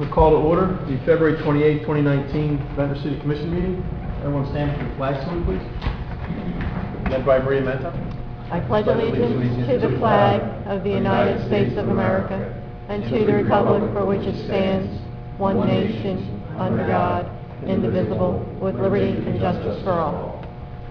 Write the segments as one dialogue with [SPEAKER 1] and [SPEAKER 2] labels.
[SPEAKER 1] We'll call to order the February 28, 2019 Ventnor City Commission meeting. Everyone stand for the flag salute, please. Led by Maria Menta.
[SPEAKER 2] I pledge allegiance to the flag of the United States of America and to the republic for which it stands, one nation, under God, indivisible, with liberty and justice for all.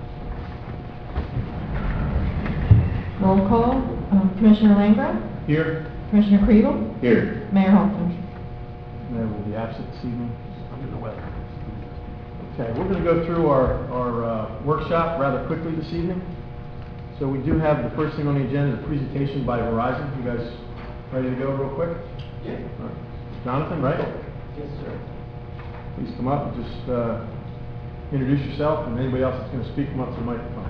[SPEAKER 3] Roll call. Commissioner Langbroek,
[SPEAKER 1] Here.
[SPEAKER 3] Commissioner Kriebel,
[SPEAKER 1] Here.
[SPEAKER 3] Mayor Hoffman.
[SPEAKER 1] Mayor will be absent this evening under the weather. Okay, we're going to go through our workshop rather quickly this evening. So we do have the first thing on the agenda, the presentation by Verizon. You guys ready to go real quick?
[SPEAKER 4] Yeah.
[SPEAKER 1] All right. Jonathan, right?
[SPEAKER 4] Yes, sir.
[SPEAKER 1] Please come up and just introduce yourself, and anybody else that's going to speak, come up to the microphone.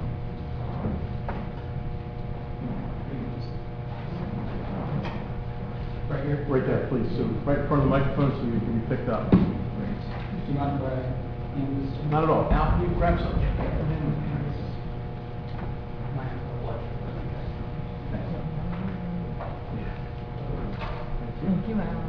[SPEAKER 4] Right here?
[SPEAKER 1] Right there, please. So right in front of the microphone so you can be picked up.
[SPEAKER 4] Do you mind if I hand this to
[SPEAKER 1] Not at all.
[SPEAKER 4] Al, can you grab some?
[SPEAKER 3] Thank you, Alan.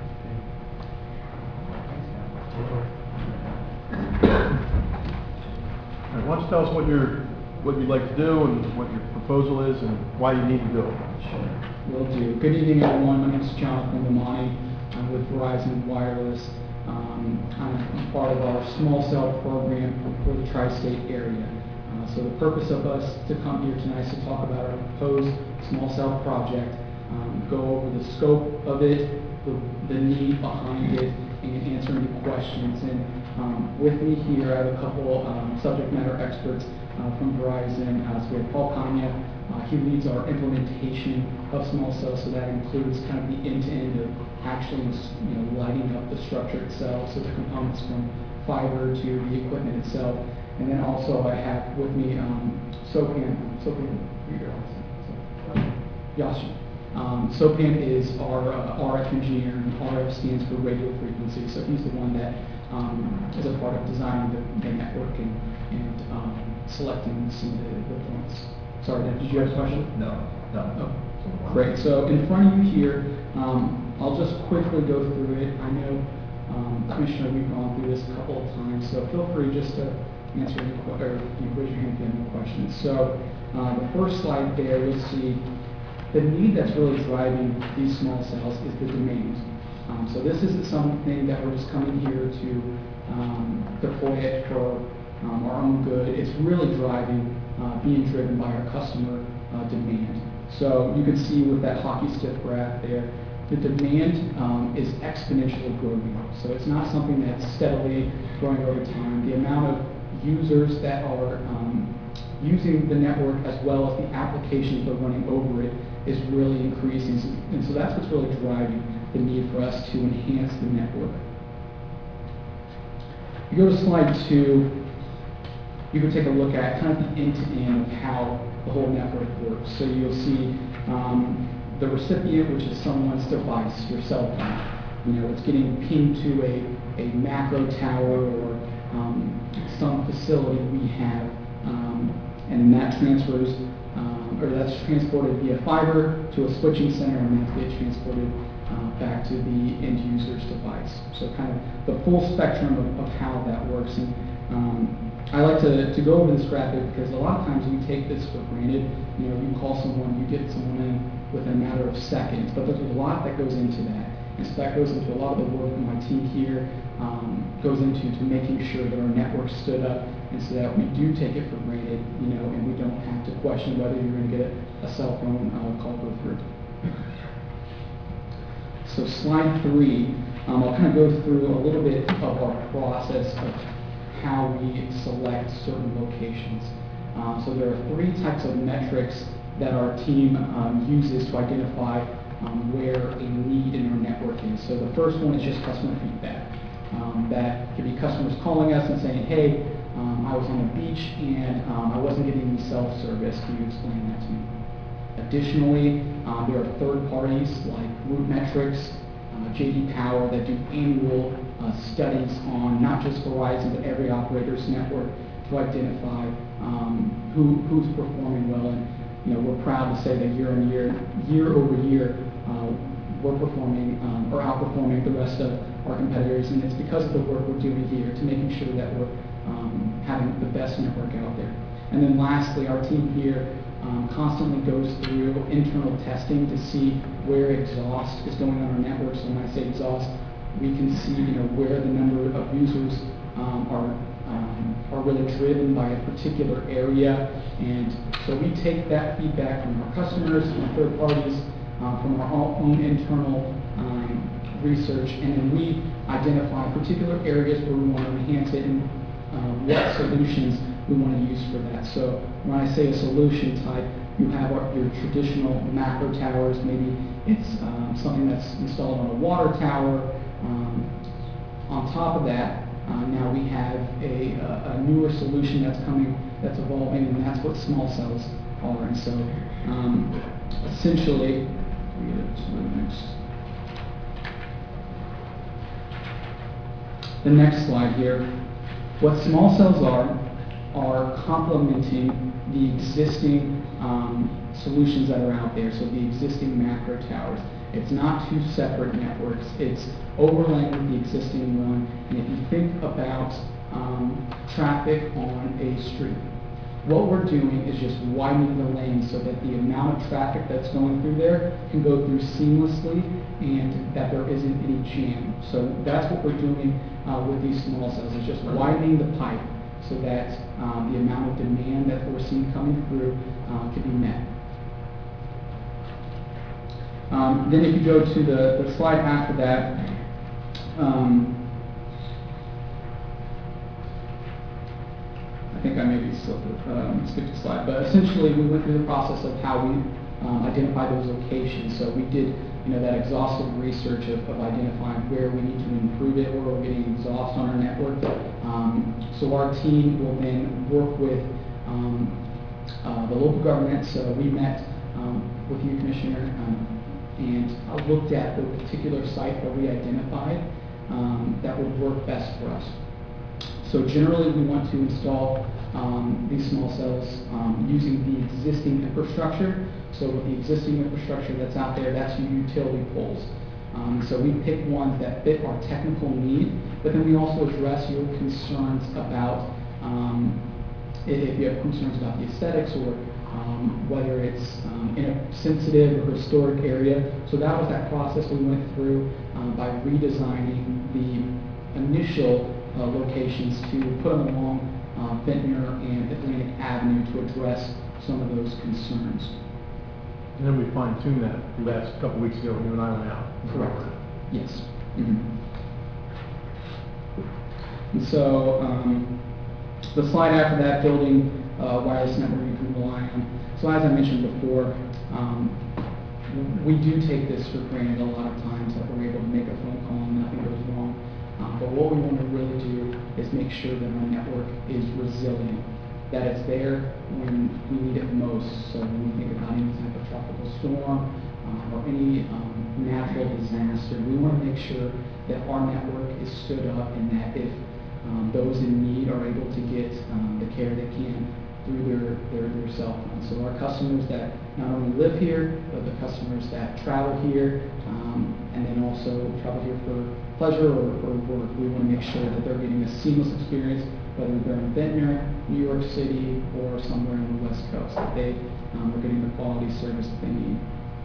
[SPEAKER 1] All right, why don't you tell us what you'd like to do and what your proposal is and why you need to do it.
[SPEAKER 4] Sure. Will do. Good evening, everyone. My name is Jonathan Lamani. I'm with Verizon Wireless. I'm part of our small cell program for the tri-state area. So the purpose of us to come here tonight is to talk about our proposed small cell project, go over the scope of it, the need behind it, and answer any questions. And with me here, I have a couple subject matter experts from Verizon. So we have Paul Kanya. He leads our implementation of small cells, so that includes kind of the end-to-end of actually, lighting up the structure itself, so the components from fiber to the equipment itself. And then also I have with me Sopan, Yashi. Sopan is our RF engineer, and RF stands for radio frequency, so he's the one that is a part of designing the network and selecting some of the points. Sorry, did you have a question?
[SPEAKER 5] No.
[SPEAKER 4] Oh, great. So in front of you here, I'll just quickly go through it. I know, Commissioner, we've gone through this a couple of times, so feel free just to answer any or raise your hand if you have any questions. So the first slide there, you'll see the need that's really driving these small cells is the demand. So this isn't something that we're just coming here to deploy it for our own good. It's really being driven by our customer demand. So you can see with that hockey stick graph there, the demand is exponentially growing. So it's not something that's steadily growing over time. The amount of users that are using the network as well as the applications that are running over it is really increasing. And so that's what's really driving the need for us to enhance the network. You go to slide 2, you can take a look at kind of the end-to-end of how the whole network works. So you'll see the recipient, which is someone's device, your cell phone. It's getting pinged to a macro tower or some facility we have, and that transfers, or that's transported via fiber to a switching center, and that's get transported back to the end user's device. So kind of the full spectrum of how that works. And I like to go over this graphic because a lot of times we take this for granted. You call someone, you get someone in within a matter of seconds, but there's a lot that goes into that. And so that goes into a lot of the work that my team here goes into making sure that our network stood up, and so that we do take it for granted, and we don't have to question whether you're going to get a cell phone call go through. So slide 3, I'll kind of go through a little bit of our process of how we select certain locations. So there are 3 types of metrics that our team uses to identify where a need in our network is. So the first one is just customer feedback. That could be customers calling us and saying, hey, I was on the beach and I wasn't getting any self-service. Can you explain that to me? Additionally, there are third parties like RootMetrics, J.D. Power that do annual studies on not just Verizon but every operator's network to identify who's performing well. And we're proud to say that year over year, we're performing or outperforming the rest of our competitors, and it's because of the work we're doing here to making sure that we're having the best network out there. And then lastly, our team here constantly goes through internal testing to see where exhaust is going on our network. So when I say exhaust, we can see where the number of users are really driven by a particular area, and so we take that feedback from our customers, from third parties, from our own internal research, and then we identify particular areas where we want to enhance it and what solutions we want to use for that. So when I say a solution type, you have your traditional macro towers. Maybe it's something that's installed on a water tower. On top of that, now we have a newer solution that's coming, that's evolving, and that's what small cells are. And so essentially, we get to the next slide here. What small cells are complementing the existing solutions that are out there, so the existing macro towers. It's not two separate networks, it's overlaying with the existing one. And if you think about traffic on a street, what we're doing is just widening the lane so that the amount of traffic that's going through there can go through seamlessly and that there isn't any jam. So that's what we're doing with these small cells, is just widening the pipe so that the amount of demand that we're seeing coming through can be met. Then if you go to the slide after that, I think I maybe skipped a slide, but essentially we went through the process of how we identify those locations. So we did that exhaustive research of identifying where we need to improve it, where we're getting exhaust on our network. So our team will then work with the local government. So we met with you, Commissioner, and looked at the particular site that we identified that would work best for us. So generally we want to install these small cells using the existing infrastructure. So with the existing infrastructure that's out there, that's your utility poles. So we pick ones that fit our technical need, but then we also address your concerns about if you have concerns about the aesthetics or whether it's in a sensitive or historic area. So that was that process we went through by redesigning the initial locations to put them along Ventnor and Atlantic Avenue to address some of those concerns.
[SPEAKER 1] And then we fine-tuned that last couple weeks ago when you and I went out.
[SPEAKER 4] Correct. Yes. Mm-hmm. And so the slide after that, building wireless network you can rely on. So as I mentioned before, we do take this for granted a lot of times that we're able to make a phone call and nothing goes wrong. But what we want to really do is make sure that our network is resilient, that it's there when we need it most. So when we think about any type of tropical storm or any natural disaster, we want to make sure that our network is stood up and that if those in need are able to get the care they can through their cell phones. So our customers that not only live here, but the customers that travel here and then also travel here for pleasure or work, we want to make sure that they're getting a seamless experience, whether they're in Ventnor, New York City, or somewhere on the West Coast, that they are getting the quality service that they need.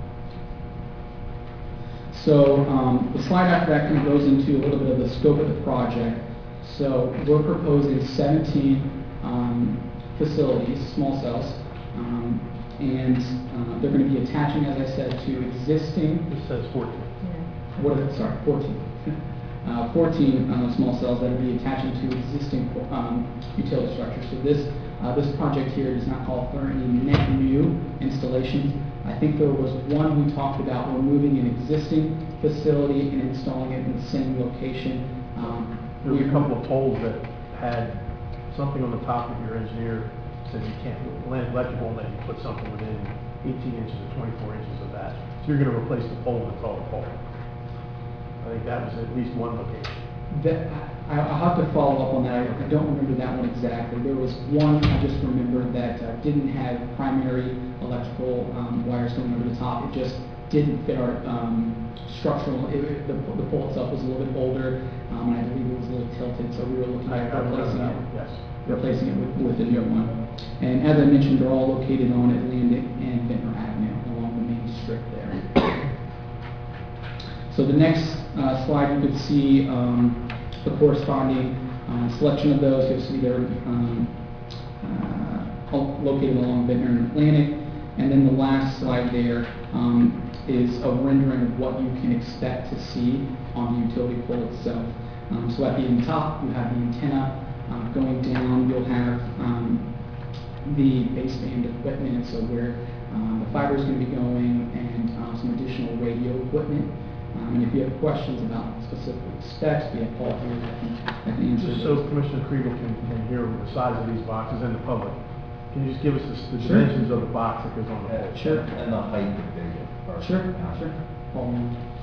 [SPEAKER 4] So the slide after that kind of goes into a little bit of the scope of the project. So we're proposing 17 facilities, small cells, and they're going to be attaching, as I said, to existing.
[SPEAKER 1] This says 14.
[SPEAKER 4] What is it? Sorry, 14. 14 small cells that will be attaching to existing utility structures. So this project here does not call for any net new installations. I think there was one we talked about removing an existing facility and installing it in the same location.
[SPEAKER 1] There was a couple of poles that had something on the top of your engineer said you can't land electrical unless you put something within 18 inches or 24 inches of that. So you're going to replace the pole and call the pole. I think that was at least one location.
[SPEAKER 4] I'll have to follow up on that. I don't remember that one exactly. There was one I just remembered that didn't have primary electrical wires going over the top. It just didn't fit our structural. The pole itself was a little bit older, and I believe it was a little tilted, so we were looking at replacing it.
[SPEAKER 1] Yes.
[SPEAKER 4] Replacing it with a new one. And as I mentioned, they're all located on Atlantic and Ventnor Avenue along the main strip there. So the next slide, you could see the corresponding selection of those. You'll see they're all located along Ventnor and Atlantic. And then the last slide there is a rendering of what you can expect to see on the utility pole itself. So at the top, you have the antenna. Going down, you'll have the baseband equipment, so where the fiber is going to be going, and some additional radio equipment. And if you have questions about specific specs, we have Paul here that can answer.
[SPEAKER 1] Just so Commissioner Kriebel can hear the size of these boxes and the public, can you just give us the
[SPEAKER 4] Sure.
[SPEAKER 1] dimensions of the box that goes on the pole?
[SPEAKER 4] Sure.
[SPEAKER 5] And the height of the
[SPEAKER 4] Sure, sure. Paul.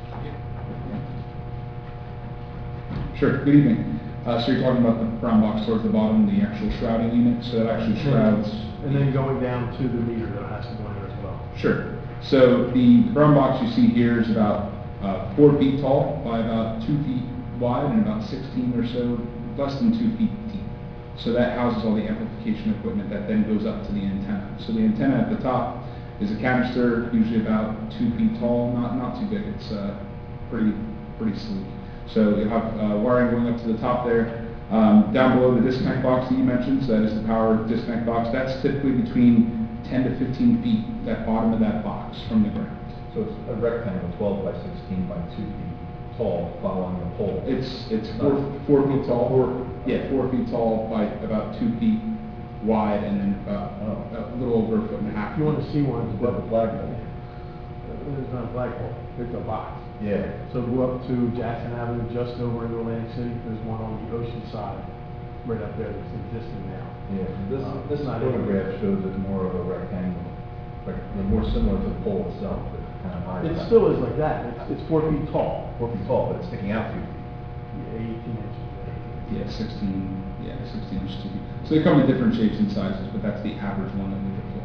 [SPEAKER 6] Sure, good evening. So you're talking about the brown box towards the bottom, the actual shrouding unit, so that actually shrouds.
[SPEAKER 1] And then going down to the meter that has to go in there as well.
[SPEAKER 6] Sure. So the brown box you see here is about 4 feet tall by about 2 feet wide and about 16 or so, less than 2 feet deep. So that houses all the amplification equipment that then goes up to the antenna. So the antenna at the top is a canister, usually about 2 feet tall, not too big. It's pretty sleek. So you have wiring going up to the top there. Down below the disconnect box that you mentioned, so that is the power disconnect box. That's typically between 10 to 15 feet, that bottom of that box from the ground.
[SPEAKER 5] So it's a rectangle, 12 by 16 by 2 feet tall, following the pole.
[SPEAKER 6] It's 4 feet tall. Yeah, 4 feet tall by about 2 feet wide, and then about a little over 1.5 feet.
[SPEAKER 1] If you want to see one,
[SPEAKER 5] It's above the flagpole.
[SPEAKER 1] it's not a flagpole, it's a box.
[SPEAKER 5] Yeah.
[SPEAKER 1] So go up to Jackson Avenue, just over into Atlantic City, there's one on the ocean side, right up there that's existing now.
[SPEAKER 5] Yeah, this
[SPEAKER 1] Not
[SPEAKER 5] photograph shows it more of a rectangle, like, more similar to the pole itself, but kind of higher.
[SPEAKER 1] It still is like that, it's 4 feet tall,
[SPEAKER 5] 4 feet tall, but it's sticking out 2 feet.
[SPEAKER 1] 18 inches.
[SPEAKER 6] Yeah, 16 inches. 2 feet. So they come in different shapes and sizes, but that's the average one that we deploy.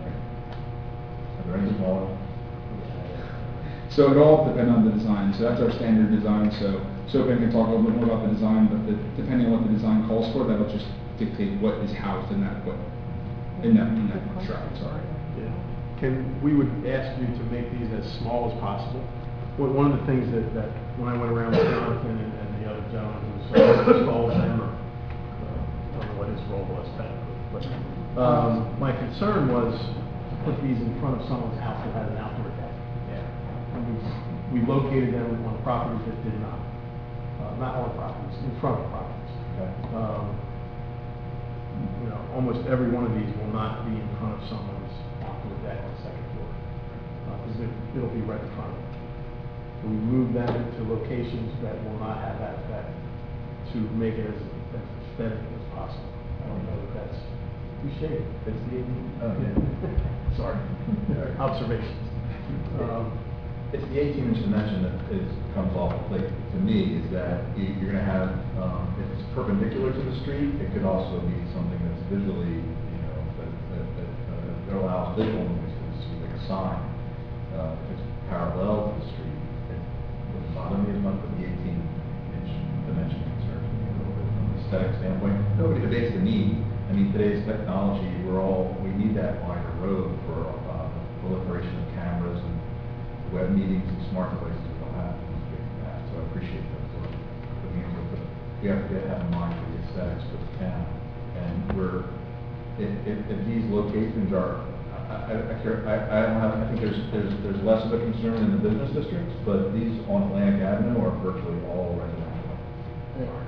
[SPEAKER 5] Are there any smaller?
[SPEAKER 6] So it all depends on the design. So that's our standard design. So Sopan can talk a little bit more about the design, but depending on what the design calls for, that'll just dictate what is housed in that equipment, in that shroud. Sorry.
[SPEAKER 1] Yeah. We would ask you to make these as small as possible. One of the things that when I went around with Jonathan and the other gentleman who's installed them, or I don't know what his role was technically, but my concern was to put these in front of someone's house that has an outdoor deck. And we located them on properties that did not. Not on properties, in front of properties.
[SPEAKER 5] Okay.
[SPEAKER 1] You know, almost every one of these will not be in front of someone's outdoor deck on the second floor. Because it'll be right in front of them. So we move them to locations that will not have that effect to make it as aesthetic as possible. I don't know if that's too shady.
[SPEAKER 5] It's the 18, oh, yeah.
[SPEAKER 1] Sorry. Observations.
[SPEAKER 5] It's the 18-inch dimension that comes off the plate to me, is that you're going to have, if it's perpendicular to the street, it could also be something that's visually, you know, that allows visual noises, like a sign. If it's parallel to the street, it wouldn't bother me as much, but the 18-inch dimension concerns me a little bit from an aesthetic standpoint. Nobody debates the need. I mean, today's technology, we need that wider road for proliferation of cameras and web meetings and smart devices we'll have. So I appreciate that. We have to have in mind for the aesthetics for the town. And if these locations are, I think there's less of a concern in the business districts, but these on Atlantic Avenue are virtually all residential.
[SPEAKER 1] They are.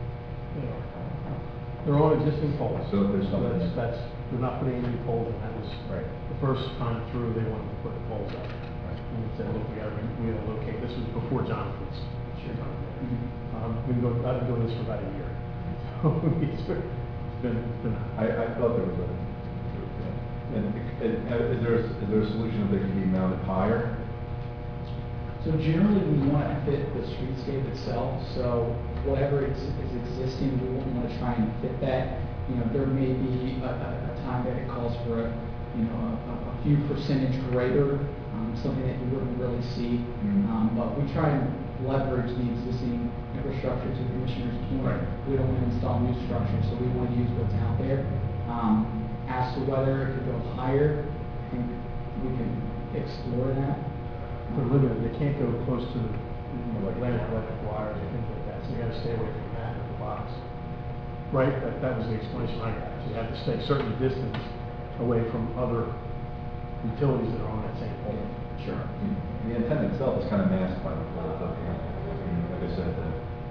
[SPEAKER 1] They're on existing poles.
[SPEAKER 5] So if there's something-
[SPEAKER 1] They're not putting any poles in. That was
[SPEAKER 5] Right.
[SPEAKER 1] the first time through, they wanted to put the poles up. And we said, look, we gotta locate, this was before Jonathan's shit on it. I've been doing this for about a year. So it's been,
[SPEAKER 5] I thought there was is there a solution that they can be mounted higher?
[SPEAKER 4] So generally, we want to fit the streetscape itself, so whatever is existing, we wouldn't want to try and fit that. You know, there may be a time that it calls for a few percentage greater, something that you wouldn't really see. But we try and leverage the existing infrastructure to the commissioner's point.
[SPEAKER 5] Right.
[SPEAKER 4] We don't want to install new structure, so we want to use what's out there. As to whether it could go higher, I think we can explore that.
[SPEAKER 1] They're limited, they can't go close to, like electric wires or things like that, so you gotta stay away from that in the box. Right, that was the explanation I got, so you have to stay a certain distance away from other utilities that are on that same pole.
[SPEAKER 4] Sure.
[SPEAKER 5] The antenna itself is kind of masked by the pole, but, like I said,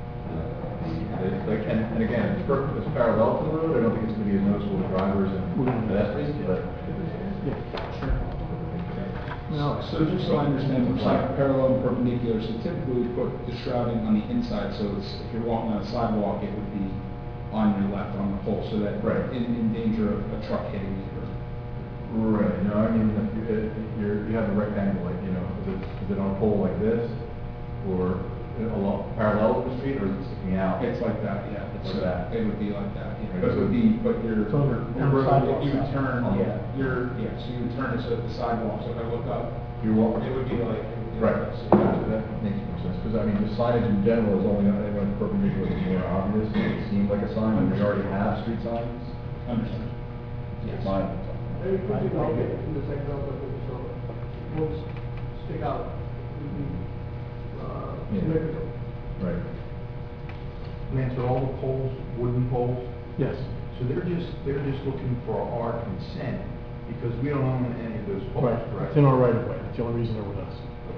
[SPEAKER 5] and again, it's parallel to the road, I don't think it's gonna be as noticeable to drivers and pedestrians, but.
[SPEAKER 1] Yeah, sure. No,
[SPEAKER 6] So just so I understand, it's like parallel and perpendicular, so typically we put the shrouding on the inside, so it's, if you're walking on a sidewalk, it would be on your left on the pole, so that
[SPEAKER 5] Right.
[SPEAKER 6] in danger of a truck hitting you.
[SPEAKER 5] Right, no, I mean, you have a rectangle, like, you know, is it on a pole like this, or along, parallel to the street, or is it sticking out?
[SPEAKER 6] It's like that, yeah.
[SPEAKER 5] Like
[SPEAKER 6] So
[SPEAKER 5] that.
[SPEAKER 6] It would be like that, yeah.
[SPEAKER 5] Right.
[SPEAKER 6] But it would be, but your,
[SPEAKER 1] It's on the
[SPEAKER 6] your road,
[SPEAKER 1] sidewalk
[SPEAKER 6] you would
[SPEAKER 1] side.
[SPEAKER 6] turn,
[SPEAKER 5] Oh.
[SPEAKER 6] so you would turn it so that the sidewalk, so if I look up,
[SPEAKER 5] You're walking.
[SPEAKER 6] it would be like. it would be
[SPEAKER 5] Right,
[SPEAKER 6] like this.
[SPEAKER 5] gotcha, that makes more sense, because I mean, the signage in general is only, when perpendicular is more obvious, it seems like a sign, and we already have street signs.
[SPEAKER 6] Understood. Yes.
[SPEAKER 5] Mine.
[SPEAKER 7] Very quickly, I'll get in the sector of the, so, won't stick out.
[SPEAKER 5] Yeah.
[SPEAKER 7] Symmetrical.
[SPEAKER 5] Right.
[SPEAKER 8] Lance, are all the poles wooden poles?
[SPEAKER 1] yes.
[SPEAKER 8] So they're just looking for our consent, because we don't own any of those poles,
[SPEAKER 1] Right,
[SPEAKER 8] correct?
[SPEAKER 1] it's in our right of way, that's the only reason they're with us.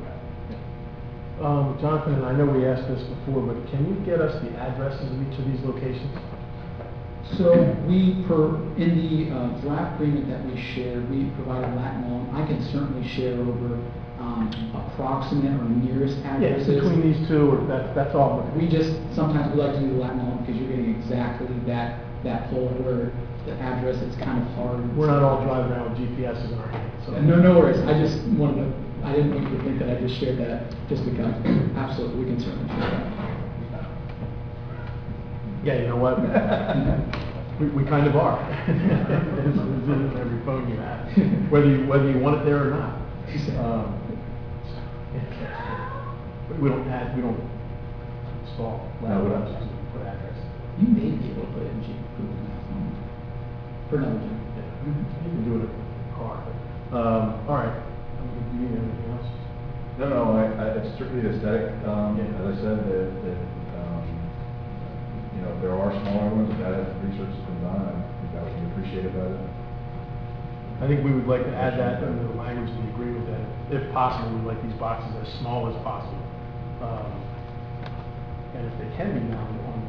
[SPEAKER 1] Jonathan, and I know we asked this before, but can you get us the addresses of each of these locations?
[SPEAKER 4] So in the draft agreement that we shared, we provided lat long. I can certainly share over approximate or nearest
[SPEAKER 1] Yeah,
[SPEAKER 4] addresses.
[SPEAKER 1] between these two, or that's all.
[SPEAKER 4] We just, sometimes we like to do lat long because you're getting exactly that pole where the address is kind of hard.
[SPEAKER 1] We're not all driving around with GPSs in our hands, so.
[SPEAKER 4] No worries. I just wanted to, I didn't want you to think that I just shared that just because. Absolutely, we can certainly share that.
[SPEAKER 1] Yeah, you know what? We kind of are. It's in every phone you have, whether you want it there or not. We don't install
[SPEAKER 5] No, we don't.
[SPEAKER 1] laptops to put addresses.
[SPEAKER 4] You may be able to put it in Google Maps for another job.
[SPEAKER 1] Yeah, you can do it in a car. All right. Do you need anything else?
[SPEAKER 5] No, it's strictly aesthetic, as I said, you know, if there are smaller ones, that research has been done, I think that would be appreciated by them.
[SPEAKER 1] I think we would like to add that into the language to agree with that. If possible, we'd like these boxes as small as possible. And if they can be mounted on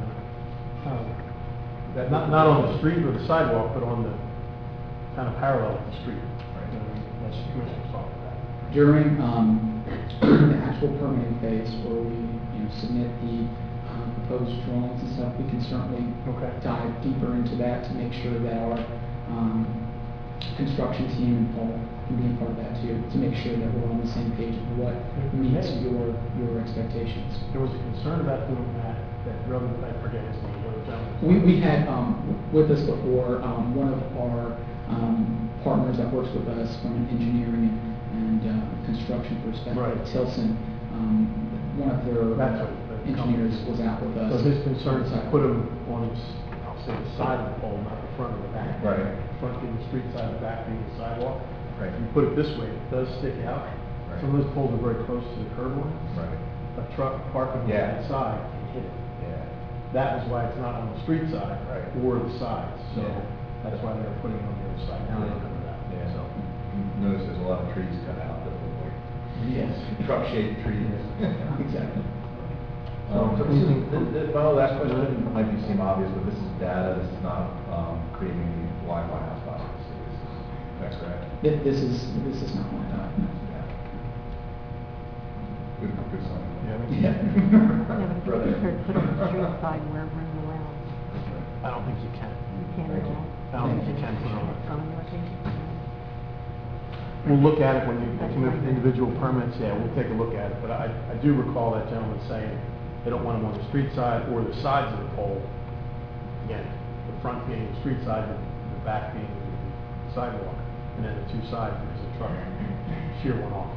[SPEAKER 1] the, not on the street or the sidewalk, but on the, kind of parallel with the street.
[SPEAKER 5] Right.
[SPEAKER 1] That's the commissioner's talking about.
[SPEAKER 4] During the actual permitting phase where we submit the proposed drawings and stuff, we can certainly
[SPEAKER 1] Okay.
[SPEAKER 4] dive deeper into that to make sure that our construction team and Paul can be a part of that too, to make sure that we're on the same page of what meets your expectations.
[SPEAKER 1] There was a concern about doing that really, I forget his name, the other gentleman.
[SPEAKER 4] We had with us before, one of our partners that works with us from an engineering and construction perspective,
[SPEAKER 1] Right.
[SPEAKER 4] Tilson, one of their
[SPEAKER 1] That's what the
[SPEAKER 4] engineers
[SPEAKER 1] company-
[SPEAKER 4] was out with us.
[SPEAKER 1] So his concern is to put them on, I'll say, the side of the pole, not the front or the back.
[SPEAKER 5] Right.
[SPEAKER 1] The front being the street side, the back being the sidewalk.
[SPEAKER 5] Right.
[SPEAKER 1] If you put it this way, it does stick out.
[SPEAKER 5] Right.
[SPEAKER 1] Some of those poles are very close to the curb line.
[SPEAKER 5] Right.
[SPEAKER 1] A truck parking on
[SPEAKER 5] Yeah.
[SPEAKER 1] that side can hit it.
[SPEAKER 5] Yeah.
[SPEAKER 1] That is why it's not on the street side
[SPEAKER 5] Right.
[SPEAKER 1] or the sides. So
[SPEAKER 5] Yeah.
[SPEAKER 1] that's why they're putting it on the other side. Now they know that.
[SPEAKER 5] Yeah.
[SPEAKER 1] So,
[SPEAKER 5] You notice there's a lot of trees cut out that look like
[SPEAKER 1] yes.
[SPEAKER 5] truck-shaped trees.
[SPEAKER 4] Exactly.
[SPEAKER 5] So my last question might seem obvious, but this is data, this is not creating any Wi-Fi hotspots. That's correct?
[SPEAKER 4] This is not like that. No.
[SPEAKER 5] Good sign.
[SPEAKER 1] Yeah, I mean,
[SPEAKER 4] Yeah.
[SPEAKER 2] Yeah, but if you could put it on the street side where we're in the well,
[SPEAKER 1] I don't think you can.
[SPEAKER 2] you can't at all.
[SPEAKER 1] I don't think you can put it on.
[SPEAKER 2] On the location.
[SPEAKER 1] we'll look at it when you come in with individual permits, yeah, we'll take a look at it. But I do recall that gentleman saying they don't want them on the street side or the sides of the pole. Again, the front being the street side, the back being the sidewalk, and then the two sides, there's a truck, shear one off.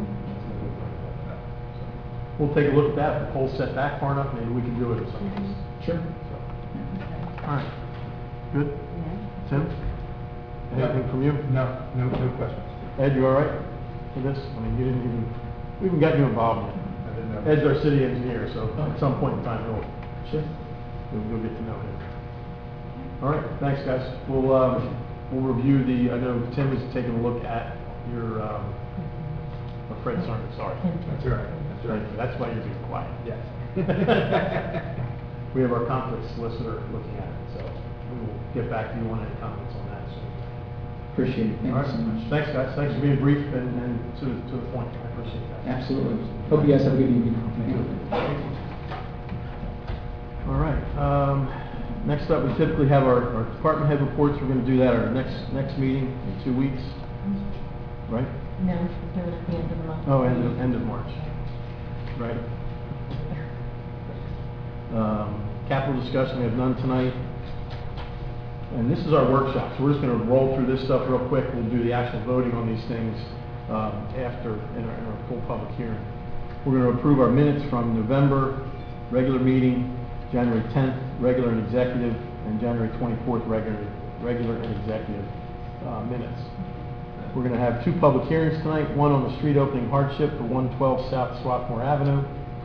[SPEAKER 1] We'll take a look at that. If the pole's set back far enough, maybe we can do it in some cases.
[SPEAKER 4] Sure.
[SPEAKER 1] All right. Good? Tim? Anything from you?
[SPEAKER 8] No questions.
[SPEAKER 1] Ed, you all right with this? I mean, we haven't got you involved yet.
[SPEAKER 8] I didn't know.
[SPEAKER 1] Ed's our city engineer, so at some point in time,
[SPEAKER 4] Sure.
[SPEAKER 1] you'll get to know him. All right, thanks, guys. We'll review I know Tim is taking a look at your, Fred Sargent, sorry.
[SPEAKER 8] That's all right, that's all right.
[SPEAKER 1] That's why you're being quiet.
[SPEAKER 8] Yes.
[SPEAKER 1] We have our conflict solicitor looking at it, so we will get back to you on any comments on that soon.
[SPEAKER 4] Appreciate it. Thank
[SPEAKER 1] All
[SPEAKER 4] you
[SPEAKER 1] right.
[SPEAKER 4] so much.
[SPEAKER 1] Thanks, guys. Thanks for being brief and to the point. I appreciate that.
[SPEAKER 4] Absolutely. Hope you guys have a good evening.
[SPEAKER 1] All right. Next up, we typically have our department head reports. We're going to do that at our next meeting in 2 weeks, right?
[SPEAKER 3] No, they're at the end of the month.
[SPEAKER 1] Oh, end of March, right? Capital discussion, we have none tonight. And this is our workshop, so we're just going to roll through this stuff real quick. We'll do the actual voting on these things after in our full public hearing. We're going to approve our minutes from November regular meeting, January 10th regular and executive, and January 24th regular and executive minutes. We're going to have 2 public hearings tonight, one on the street opening hardship for 112 South Swarthmore Avenue.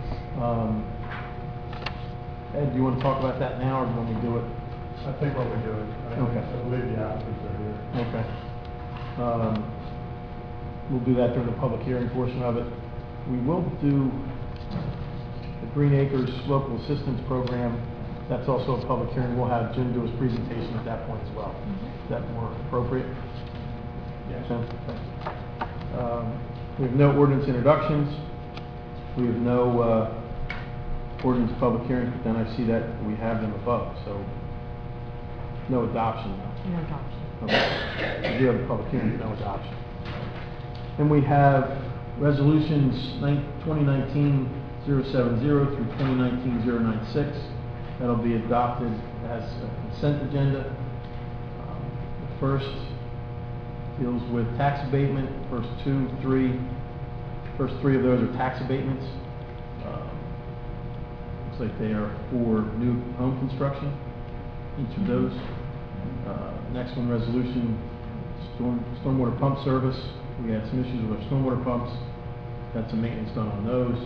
[SPEAKER 1] Ed, do you want to talk about that now, or do you want me to do it?
[SPEAKER 8] I think what we do is,
[SPEAKER 1] Okay.
[SPEAKER 8] I believe the applicants are here.
[SPEAKER 1] Okay. We'll do that during the public hearing portion of it. We will do the Green Acres Local Assistance Program. That's also a public hearing. We'll have Jim do his presentation at that point as well. Is that more appropriate?
[SPEAKER 8] Yes.
[SPEAKER 1] Tim? We have no ordinance introductions. We have no ordinance public hearings, but then I see that we have them above, so no adoption though.
[SPEAKER 3] No adoption.
[SPEAKER 1] Okay. We do have a public hearing, but no adoption. And we have resolutions 2019-070 through 2019-096. That'll be adopted as a consent agenda. The first deals with tax abatement. First three of those are tax abatements. Looks like they are for new home construction, each of those. Next one, resolution, stormwater pump service. We had some issues with our stormwater pumps. Got some maintenance done on those.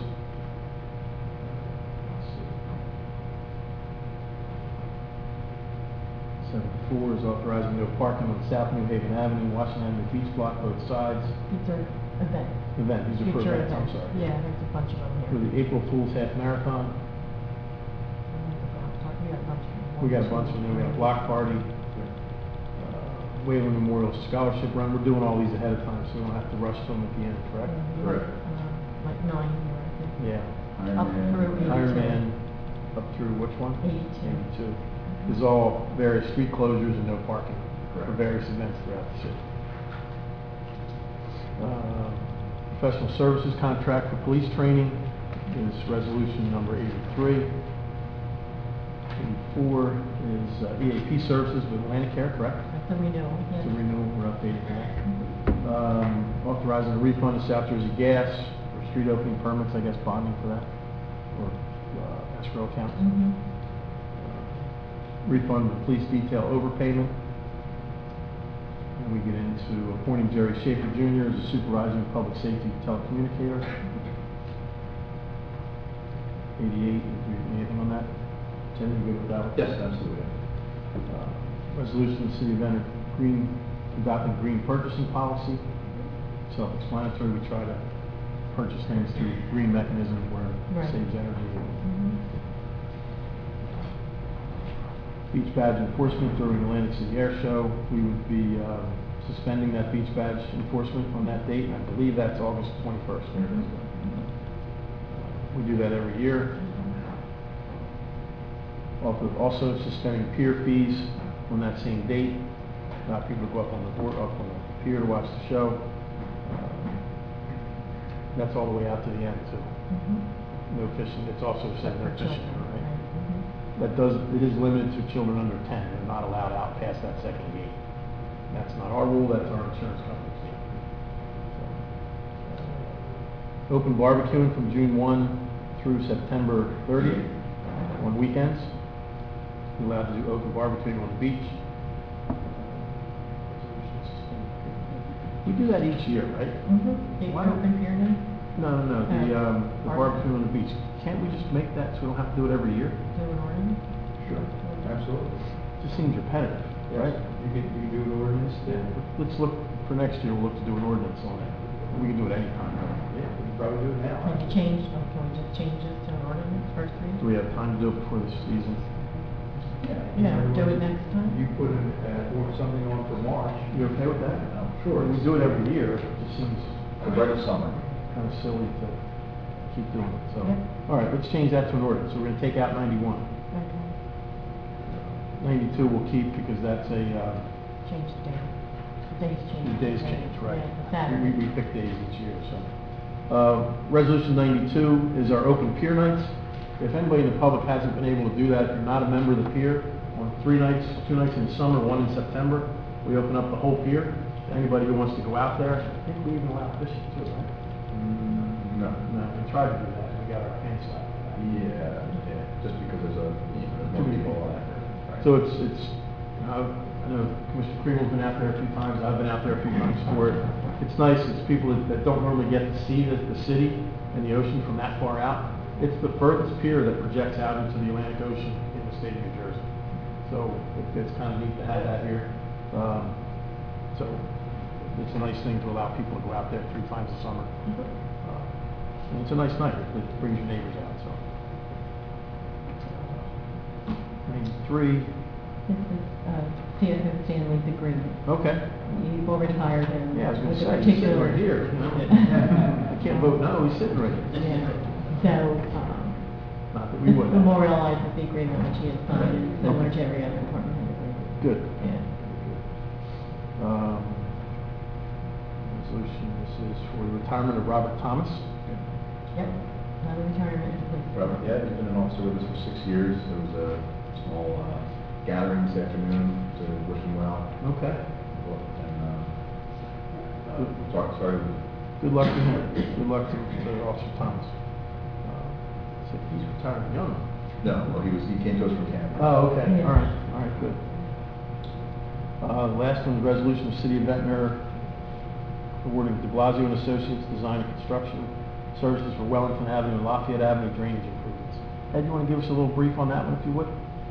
[SPEAKER 1] Let's see. 74 is authorizing no parking on South New Haven Avenue, Washington Avenue Beach Block, both sides.
[SPEAKER 3] These are events.
[SPEAKER 1] These are for
[SPEAKER 3] Future
[SPEAKER 1] events, I'm
[SPEAKER 3] events.
[SPEAKER 1] sorry.
[SPEAKER 3] Yeah, there's a bunch of them
[SPEAKER 1] For
[SPEAKER 3] here.
[SPEAKER 1] the April Fool's Half Marathon.
[SPEAKER 3] We got a bunch of them.
[SPEAKER 1] We got a bunch of them. We got a block party, Wayland Memorial Scholarship Run. We're doing all these ahead of time, so we don't have to rush to them at the end, correct?
[SPEAKER 3] Like, like 9 here, I think.
[SPEAKER 1] Yeah.
[SPEAKER 3] Up through 82.
[SPEAKER 1] Ironman, up through which one?
[SPEAKER 3] 82.
[SPEAKER 1] 82. This is all various street closures and no parking for
[SPEAKER 5] Correct.
[SPEAKER 1] various events throughout the city. Professional services contract for police training is resolution number 83. 84 is EAP services with Atlanticare, correct?
[SPEAKER 3] That's a renewal,
[SPEAKER 1] It's a
[SPEAKER 3] yeah.
[SPEAKER 1] renewal, we're updating that. Authorizing a refund to South Jersey Gas for street opening permits, I guess bonding for that, or escrow account.
[SPEAKER 3] Mhm.
[SPEAKER 1] Refund of police detail overpayment. And we get into appointing Jerry Schaefer Jr. as a supervising public safety telecommunicator. 88, anything on that? Tim, you good with that one?
[SPEAKER 5] Yes, absolutely.
[SPEAKER 1] Resolution of the City of Enter adopting green purchasing policy. Self-explanatory, we try to purchase things through green mechanisms where it
[SPEAKER 3] Right.
[SPEAKER 1] saves energy.
[SPEAKER 3] Mhm.
[SPEAKER 1] Beach badge enforcement during Atlantic City Air Show. We would be suspending that beach badge enforcement on that date, and I believe that's August 21st. There it is. We do that every year. Also suspending pier fees on that same date. People go up on the board, up on the pier to watch the show. That's all the way out to the end too.
[SPEAKER 3] Mhm.
[SPEAKER 1] No fishing, it's also said no
[SPEAKER 3] For
[SPEAKER 1] fishing,
[SPEAKER 3] children,
[SPEAKER 1] right?
[SPEAKER 3] Mhm.
[SPEAKER 1] That does, it is limited to children under 10, they're not allowed out past that second gate. That's not our rule, that's our insurance company's rule. So, Open barbecuing from June 1 through September 30th on weekends. You're allowed to do open barbecuing on the beach. We do that each year, right?
[SPEAKER 3] Mhm. The
[SPEAKER 1] Why don't-
[SPEAKER 3] open pier night,
[SPEAKER 1] No, the
[SPEAKER 3] Barbecue.
[SPEAKER 1] barbecue on the beach. Can't we just make that so we don't have to do it every year?
[SPEAKER 3] do an ordinance?
[SPEAKER 5] Sure, absolutely.
[SPEAKER 1] It just seems repetitive, right?
[SPEAKER 8] You can do an ordinance, then,
[SPEAKER 1] Let's look, for next year, we'll look to do an ordinance on it. We can do it anytime, right?
[SPEAKER 8] yeah, we can probably do it now.
[SPEAKER 3] Can you change, can we just change this to an ordinance first
[SPEAKER 1] Do
[SPEAKER 3] reading?
[SPEAKER 1] we have time to do it before the season?
[SPEAKER 3] No, do it next time?
[SPEAKER 8] You put or something on for March.
[SPEAKER 1] You okay with that?
[SPEAKER 5] Sure.
[SPEAKER 1] We do it every year, it just seems
[SPEAKER 5] Right of summer.
[SPEAKER 1] kind of silly to keep doing it, so.
[SPEAKER 3] Yeah.
[SPEAKER 1] All right, let's change that to an ordinance. So we're gonna take out 91.
[SPEAKER 3] Okay.
[SPEAKER 1] 92 we'll keep because that's a,
[SPEAKER 3] Change the day. The days change.
[SPEAKER 1] the days change, right?
[SPEAKER 3] Yeah, the Saturday.
[SPEAKER 1] We pick days each year, so. Resolution 92 is our open pier nights. If anybody in the public hasn't been able to do that, if you're not a member of the pier, on 3 nights, 2 nights in the summer, 1 in September, we open up the whole pier. Anybody who wants to go out there, I think we even allow fishing too, right?
[SPEAKER 5] No.
[SPEAKER 1] No, we tried to do that, we got our hands slapped.
[SPEAKER 5] Yeah, just because there's
[SPEAKER 1] Too many people out there. So it's, I know Commissioner Creel's been out there a few times, I've been out there a few times for it. It's nice, it's people that don't normally get to see the city and the ocean from that far out. It's the furthest pier that projects out into the Atlantic Ocean in the state of New Jersey. So it's kind of neat to have that here. So it's a nice thing to allow people to go out there 3 times a summer. And it's a nice night, it brings your neighbors out, so. 93,
[SPEAKER 3] This is, CFO Stanley's agreement.
[SPEAKER 1] okay.
[SPEAKER 3] You've already hired him.
[SPEAKER 1] Yeah, I was gonna
[SPEAKER 3] with a
[SPEAKER 1] say, he's sitting
[SPEAKER 3] particular-
[SPEAKER 1] right here, you know? I can't vote no, he's sitting right here.
[SPEAKER 3] Yeah, so,
[SPEAKER 1] Not that we would.
[SPEAKER 3] memorializes the agreement which he has signed, similar to every other department head agreement.
[SPEAKER 1] Good.
[SPEAKER 3] Yeah.
[SPEAKER 1] Resolution, this is for the retirement of Robert Thomas.
[SPEAKER 3] Yep, another retirement.
[SPEAKER 5] Robert, yeah, he's been an officer with us for 6 years. There was a small gathering this afternoon to wish him well.
[SPEAKER 1] Okay.
[SPEAKER 5] And sorry.
[SPEAKER 1] Good luck to him. Good luck to Officer Thomas. So he's retiring young.
[SPEAKER 5] No, well, he came to us from Canada.
[SPEAKER 1] Oh, okay,
[SPEAKER 3] Yeah.
[SPEAKER 1] all right, good. The last one, the resolution of City of Ventnor awarding de Blasio and Associates Design and Construction Services for Wellington Avenue and Lafayette Avenue drainage improvements. Ed, you want to give us a little brief on that one, if you would?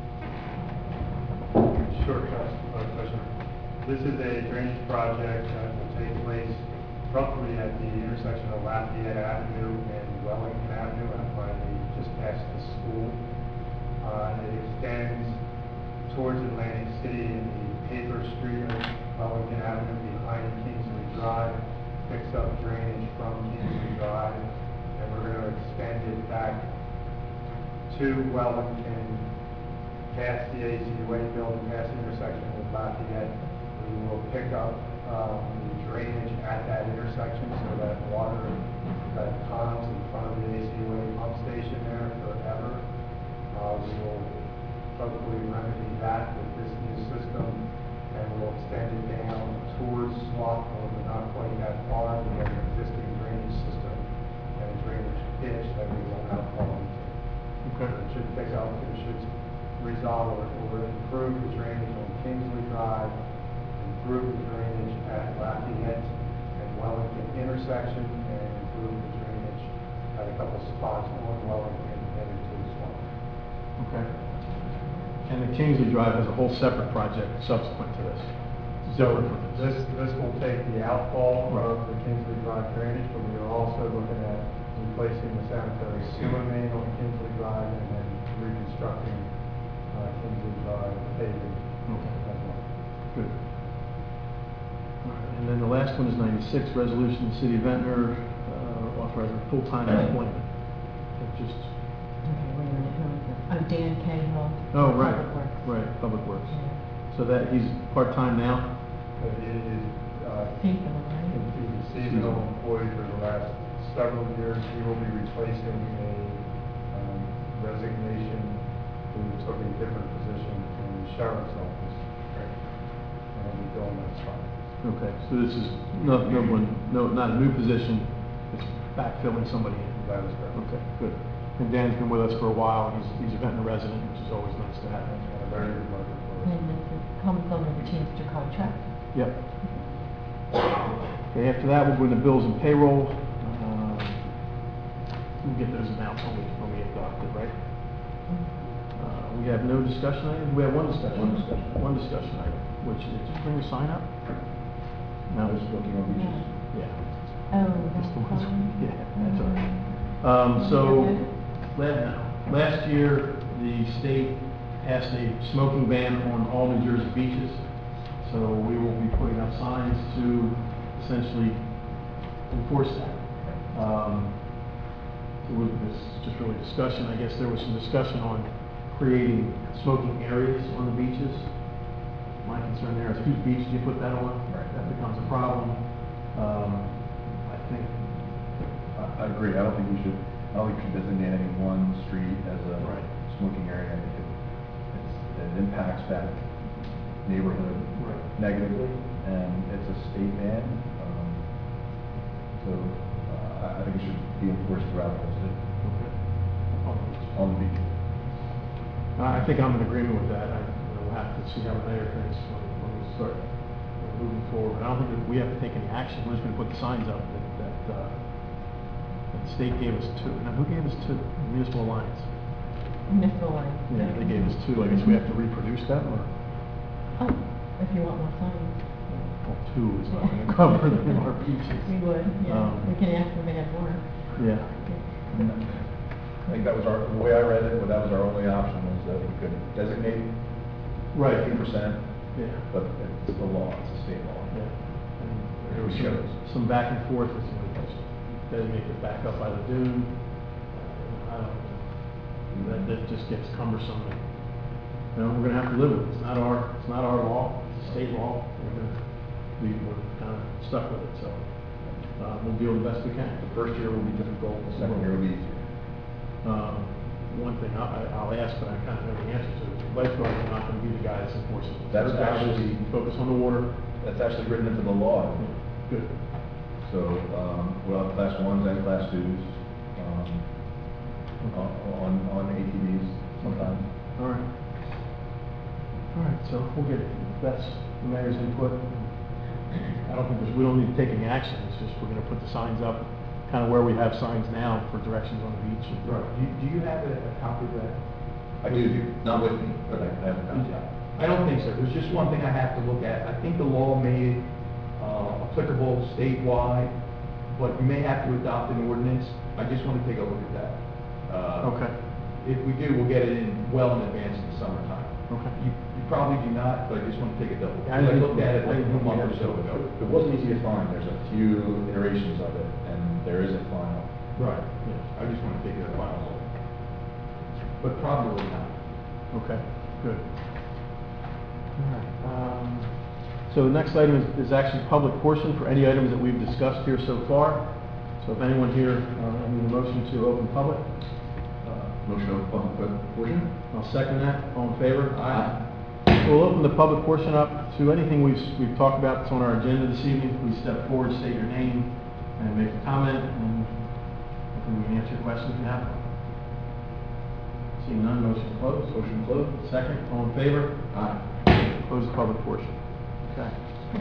[SPEAKER 9] Sure, Commissioner. This is a drainage project that will take place roughly at the intersection of Lafayette Avenue and Wellington Avenue, and finally just past the school. It extends towards Atlantic City in the paper street of Wellington Avenue behind Kingsley Drive, picks up drainage from Kingsley Drive, and we're going to extend it back to Wellington, past the AC Way building, past the intersection with Lafayette. We will pick up the drainage at that intersection so that water that ponds in front of the AC Way pump station there forever. We will hopefully remedy that with this new system, and we'll extend it down towards Swarthmore, but not quite that far. We have an existing drainage system and a drainage ditch that we will now fall into.
[SPEAKER 1] Okay.
[SPEAKER 9] It should pick up, it should resolve or improve the drainage on Kingsley Drive, improve the drainage at Lafayette and Wellington intersection, and improve the drainage at a couple spots on Wellington and into the swamp.
[SPEAKER 1] Okay. And the Kingsley Drive is a whole separate project subsequent to this.
[SPEAKER 9] So
[SPEAKER 1] Different from this.
[SPEAKER 9] this will take the outfall of the Kingsley Drive drainage, but we are also looking at replacing the sanitary sewer main on Kingsley Drive and then reconstructing Kingsley Drive paving
[SPEAKER 1] Okay.
[SPEAKER 9] as well.
[SPEAKER 1] Good. All right, and then the last one is 96, resolution, City of Ventnor, authorizing full-time employment. It just,
[SPEAKER 3] Okay, wait a minute, who is this? Oh, Dan Cahill.
[SPEAKER 1] oh, right,
[SPEAKER 3] Public Works.
[SPEAKER 1] right, Public Works.
[SPEAKER 3] Yeah.
[SPEAKER 1] So that, he's part-time now?
[SPEAKER 9] But it is,
[SPEAKER 3] Seasonal, right?
[SPEAKER 9] he's a seasonal employee for the last several years, he will be replacing a resignation who took a different position in the sheriff's office. And he'll be filling that spot.
[SPEAKER 1] Okay, so this is not a new position, it's backfilling somebody in.
[SPEAKER 9] That is correct.
[SPEAKER 1] Okay, good. And Dan's been with us for a while, he's a Ventnor resident, which is always nice to have.
[SPEAKER 9] And a very good worker for us.
[SPEAKER 3] And this comes under the Teamster contract.
[SPEAKER 1] Yep. Okay, after that, we'll go into bills and payroll. We'll get those announced when we adopt it, right? We have no discussion items, we have one discussion. One discussion item, which is, just bring the sign up? No.
[SPEAKER 5] Just looking over beaches.
[SPEAKER 1] Yeah.
[SPEAKER 3] Oh,
[SPEAKER 1] That's
[SPEAKER 3] that's
[SPEAKER 1] the one.
[SPEAKER 3] fine.
[SPEAKER 1] Yeah, that's all right. So, last year, the state passed a smoking ban on all New Jersey beaches. So we will be putting up signs to essentially enforce that. This is just really discussion. I guess there was some discussion on creating smoking areas on the beaches. My concern there is whose beach do you put that on?
[SPEAKER 5] Right.
[SPEAKER 1] That becomes a problem. I think
[SPEAKER 5] I agree, I don't think we should designate any one street as a
[SPEAKER 1] Right.
[SPEAKER 5] smoking area. I think it impacts that neighborhood
[SPEAKER 1] Right.
[SPEAKER 5] negatively, and it's a state ban. So I think it should be enforced throughout the state, on the beach.
[SPEAKER 1] I think I'm in agreement with that. We'll have to see how the mayor thinks when we start moving forward. But I don't think that we have to take any action. We're just going to put the signs up that the state gave us two. Now, who gave us two? Municipal Alliance.
[SPEAKER 3] Municipal line.
[SPEAKER 1] Yeah, they gave us two. I guess we have to reproduce that, or
[SPEAKER 3] Oh, if you want more signs.
[SPEAKER 1] well, two is not going to cover our beaches.
[SPEAKER 3] We would, yeah.
[SPEAKER 1] Um,
[SPEAKER 3] We can ask them to have more.
[SPEAKER 1] Yeah.
[SPEAKER 5] I think that was the way I read it, well, that was our only option, was that we could designate
[SPEAKER 1] Right.
[SPEAKER 5] 15%,
[SPEAKER 1] Yeah.
[SPEAKER 5] but it's the law, it's a state law.
[SPEAKER 1] Yeah. And there was some back and forth with some of those. Designate it back up by the dune. I don't know. That just gets cumbersome. And, you know, we're gonna have to live with it. It's not our law, it's a state law. We're kind of stuck with it, so, we'll deal the best we can.
[SPEAKER 5] The first year will be difficult, the second year will be easier.
[SPEAKER 1] One thing I'll ask, but I kind of know the answer to, lifeguards are not gonna be the guys enforcing it.
[SPEAKER 5] That's
[SPEAKER 1] Their job is
[SPEAKER 5] actually-
[SPEAKER 1] focus on the water.
[SPEAKER 5] That's actually written into the law.
[SPEAKER 1] Good.
[SPEAKER 5] So, we'll have class ones and class twos, on ATVs sometimes.
[SPEAKER 1] All right. All right, so we'll get, that's the mayor's input. I don't think we don't need to take any action, it's just we're gonna put the signs up, kind of where we have signs now for directions on the beach.
[SPEAKER 8] Right, do you have a copy of that?
[SPEAKER 5] I do, not with me, but I have a copy.
[SPEAKER 8] I don't think so, there's just one thing I have to look at. I think the law made it applicable statewide, but you may have to adopt an ordinance. I just want to take a look at that.
[SPEAKER 1] Okay.
[SPEAKER 8] If we do, we'll get it in well in advance of the summertime.
[SPEAKER 1] Okay.
[SPEAKER 8] You probably do not, but I just want to take a double.
[SPEAKER 1] Yeah,
[SPEAKER 8] I looked at it like a month or so ago.
[SPEAKER 5] It wasn't easy to find, there's a few iterations of it, and there is a final.
[SPEAKER 8] Right, yeah, I just want to take a final look. But probably not.
[SPEAKER 1] Okay, good. All right. So the next item is actually public portion for any items that we've discussed here so far. So if anyone here, I need a motion to open public.
[SPEAKER 5] Motion of public portion?
[SPEAKER 1] I'll second that. All in favor?
[SPEAKER 5] Aye.
[SPEAKER 1] We'll open the public portion up to anything we've talked about that's on our agenda this evening. Please step forward, state your name, and make a comment, and hopefully we can answer your questions if you have them. Seeing none, motion closed.
[SPEAKER 5] Motion closed.
[SPEAKER 1] Second, all in favor?
[SPEAKER 5] Aye.
[SPEAKER 1] Close the public portion. Okay.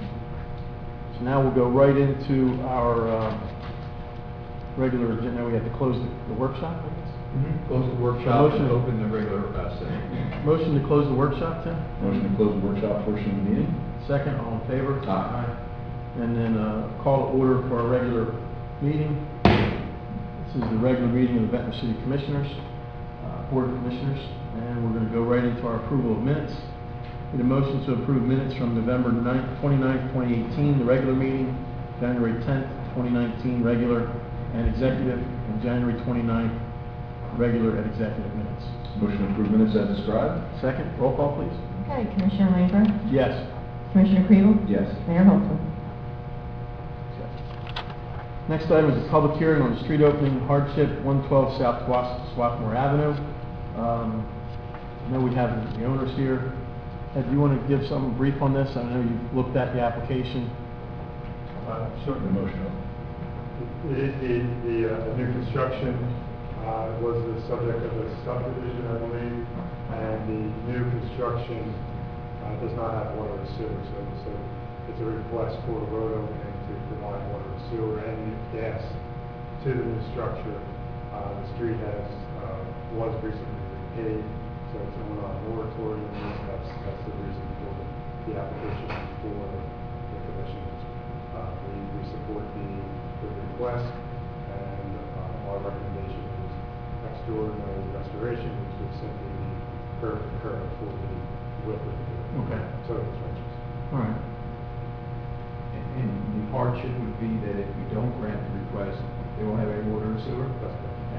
[SPEAKER 1] So now we'll go right into our regular agenda. We have to close the workshop, I guess?
[SPEAKER 8] Close the workshop
[SPEAKER 1] Motion.
[SPEAKER 8] and open the regular session.
[SPEAKER 1] Motion to close the workshop, Tim?
[SPEAKER 5] Motion to close the workshop portion of the meeting?
[SPEAKER 1] Second, all in favor?
[SPEAKER 5] Aye.
[SPEAKER 1] And then call to order for our regular meeting. This is the regular meeting of the Ventnor City Commissioners, Board of Commissioners, and we're going to go right into our approval of minutes. Need a motion to approve minutes from November 29th, 2018, the regular meeting, January 10th, 2019, regular and executive, and January 29th, regular and executive minutes.
[SPEAKER 5] Motion to approve minutes as described?
[SPEAKER 1] Second, roll call, please.
[SPEAKER 3] Okay, Commissioner Langford?
[SPEAKER 1] Yes.
[SPEAKER 3] Commissioner Kriebel?
[SPEAKER 5] Yes.
[SPEAKER 3] Mayor Holtzman?
[SPEAKER 1] Next item is a public hearing on the street opening hardship, 112 South Swarthmore Avenue. I know we have the owners here. Ed, do you want to give some brief on this? I know you've looked at the application.
[SPEAKER 5] Certainly motion.
[SPEAKER 9] The new construction was the subject of a subdivision, I believe, and the new construction does not have water and sewer, so it's a request for a road opening to provide water and sewer and gas to the new structure. The street was recently repaid, so it's on a moratorium. That's the reason for the application for the commission. We support the request, and our recommendation is extraordinary restoration, which would simply be curb to curb for the width of the
[SPEAKER 1] Okay.
[SPEAKER 9] total trenches.
[SPEAKER 1] All right.
[SPEAKER 8] And the hardship would be that if we don't grant the request, they won't have any water and sewer?
[SPEAKER 9] That's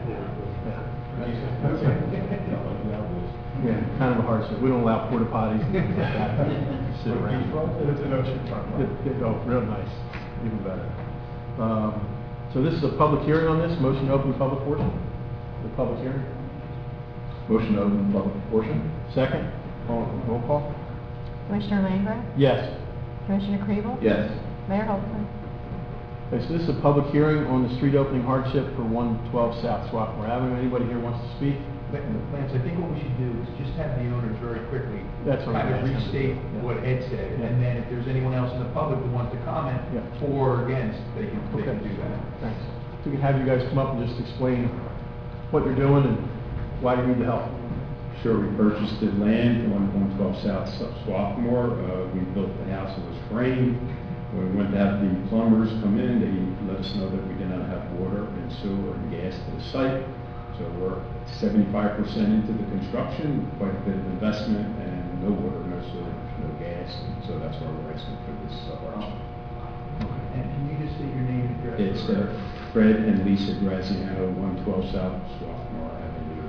[SPEAKER 1] Yeah, kind of a hardship. We don't allow porta potties and things like that to sit around.
[SPEAKER 9] It's an ocean front.
[SPEAKER 1] Oh, real nice, even better. So this is a public hearing on this, motion to open the public portion, the public hearing.
[SPEAKER 5] Motion to open the public portion?
[SPEAKER 1] Second, roll call?
[SPEAKER 2] Commissioner Langgraf?
[SPEAKER 1] Yes.
[SPEAKER 2] Commissioner Kriebel?
[SPEAKER 5] Yes.
[SPEAKER 2] Mayor Holtzman?
[SPEAKER 1] Okay, so this is a public hearing on the street opening hardship for 112 South Swarthmore Avenue. Anybody here wants to speak?
[SPEAKER 8] Lance, I think what we should do is just have the owners very quickly
[SPEAKER 1] That's what
[SPEAKER 8] kind
[SPEAKER 1] I'm
[SPEAKER 8] of
[SPEAKER 1] asking.
[SPEAKER 8] restate
[SPEAKER 1] Yeah.
[SPEAKER 8] what Ed said,
[SPEAKER 1] Yeah.
[SPEAKER 8] and then if there's anyone else in the public who wants to comment
[SPEAKER 1] Yeah.
[SPEAKER 8] for or against, they can
[SPEAKER 1] Okay.
[SPEAKER 8] do that.
[SPEAKER 1] Thanks. If we could have you guys come up and just explain what you're doing and why you need the help.
[SPEAKER 6] Sure, we purchased the land on 112 South Swarthmore. We built the house, it was framed. When we went to have the plumbers come in, they let us know that we did not have water and sewer and gas to the site. So we're 75% into the construction, quite a bit of investment, and no water, no sewer, no gas. So that's why we're asking for this hardship.
[SPEAKER 8] And can you just state your name and address?
[SPEAKER 6] It's Fred and Lisa Graziano, 112 South Swarthmore Avenue.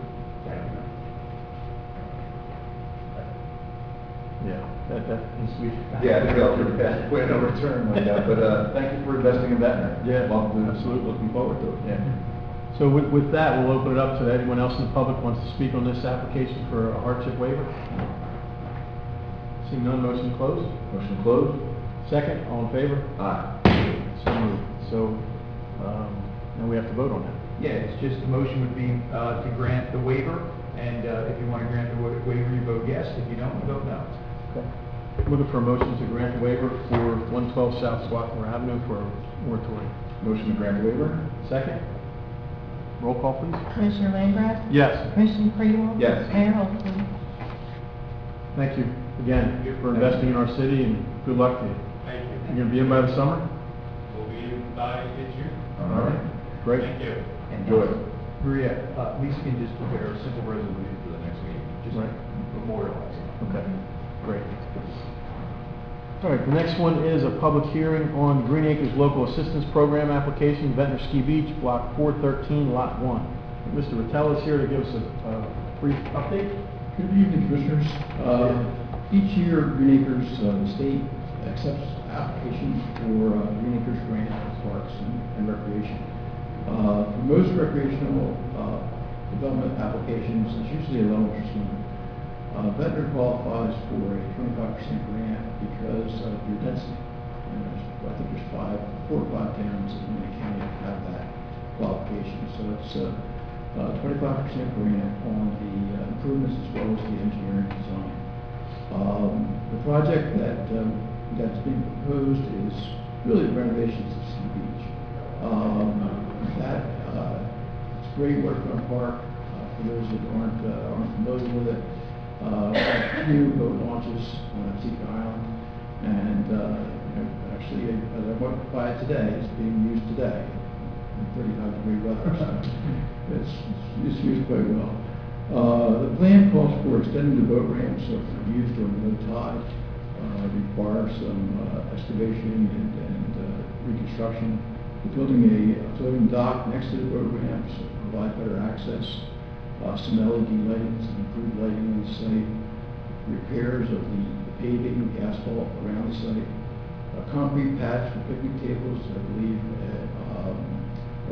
[SPEAKER 1] Yeah, that needs to be.
[SPEAKER 5] Yeah, I think I'll pretty fast, point no return like that, but, thank you for investing in Ventnor.
[SPEAKER 1] Yeah,
[SPEAKER 5] Absolutely, looking forward to it.
[SPEAKER 1] Yeah. So with that, we'll open it up to anyone else in the public wants to speak on this application for a hardship waiver. Seeing none, motion closed.
[SPEAKER 5] Motion closed?
[SPEAKER 1] Second, all in favor?
[SPEAKER 5] Aye.
[SPEAKER 1] So moved. So, now we have to vote on that.
[SPEAKER 8] Yeah, it's just, the motion would be to grant the waiver, and if you want to grant the waiver, you vote yes. If you don't, you vote no.
[SPEAKER 1] Okay. Looking for a motion to grant the waiver for 112 South Swarthmore Avenue for a moratorium.
[SPEAKER 5] Motion to grant waiver?
[SPEAKER 1] Second? Roll call, please.
[SPEAKER 2] Commissioner Langgraf?
[SPEAKER 1] Yes.
[SPEAKER 2] Commissioner Kriebel?
[SPEAKER 5] Yes.
[SPEAKER 2] Mayor Holtzman?
[SPEAKER 1] Thank you again for investing in our city, and good luck to you.
[SPEAKER 10] Thank you.
[SPEAKER 1] You're gonna be in by the summer?
[SPEAKER 10] We'll be in by mid-June.
[SPEAKER 1] All right. Great.
[SPEAKER 10] Thank you.
[SPEAKER 5] Enjoy.
[SPEAKER 8] Maria, Lisa can just prepare a simple resolution for the next meeting, just
[SPEAKER 1] Right.
[SPEAKER 8] memorialize it.
[SPEAKER 1] Okay, great. All right, the next one is a public hearing on Green Acres Local Assistance Program application, Ventnor Ski Beach, Block 413, Lot 1. Mr. Rattel is here to give us a brief update.
[SPEAKER 11] Good evening, Commissioners. Each year, Green Acres, the state accepts applications for Green Acres grant parks and recreation. For most recreational development applications, it's usually a low interest limit. Ventnor qualifies for a 25% grant because of your density. And I think there's 4 or 5 towns in the county that have that qualification. So it's a 25% grant on the improvements as well as the engineering design. The project that's being proposed is really the renovations of Ski Beach. It's a great waterfront park. For those that aren't familiar with it, a few boat launches on Atika Island, and actually, as I went by it today, it's being used today in 35-degree weather. So it's used quite well. The plan calls for extending the boat ramps so for use during low tide. Requires some excavation and reconstruction. We're building a floating dock next to the boat ramps to provide better access. Some LED lighting, some improved lighting on the site. Repairs of the paving, the asphalt around the site. A concrete patch for picnic tables, I believe,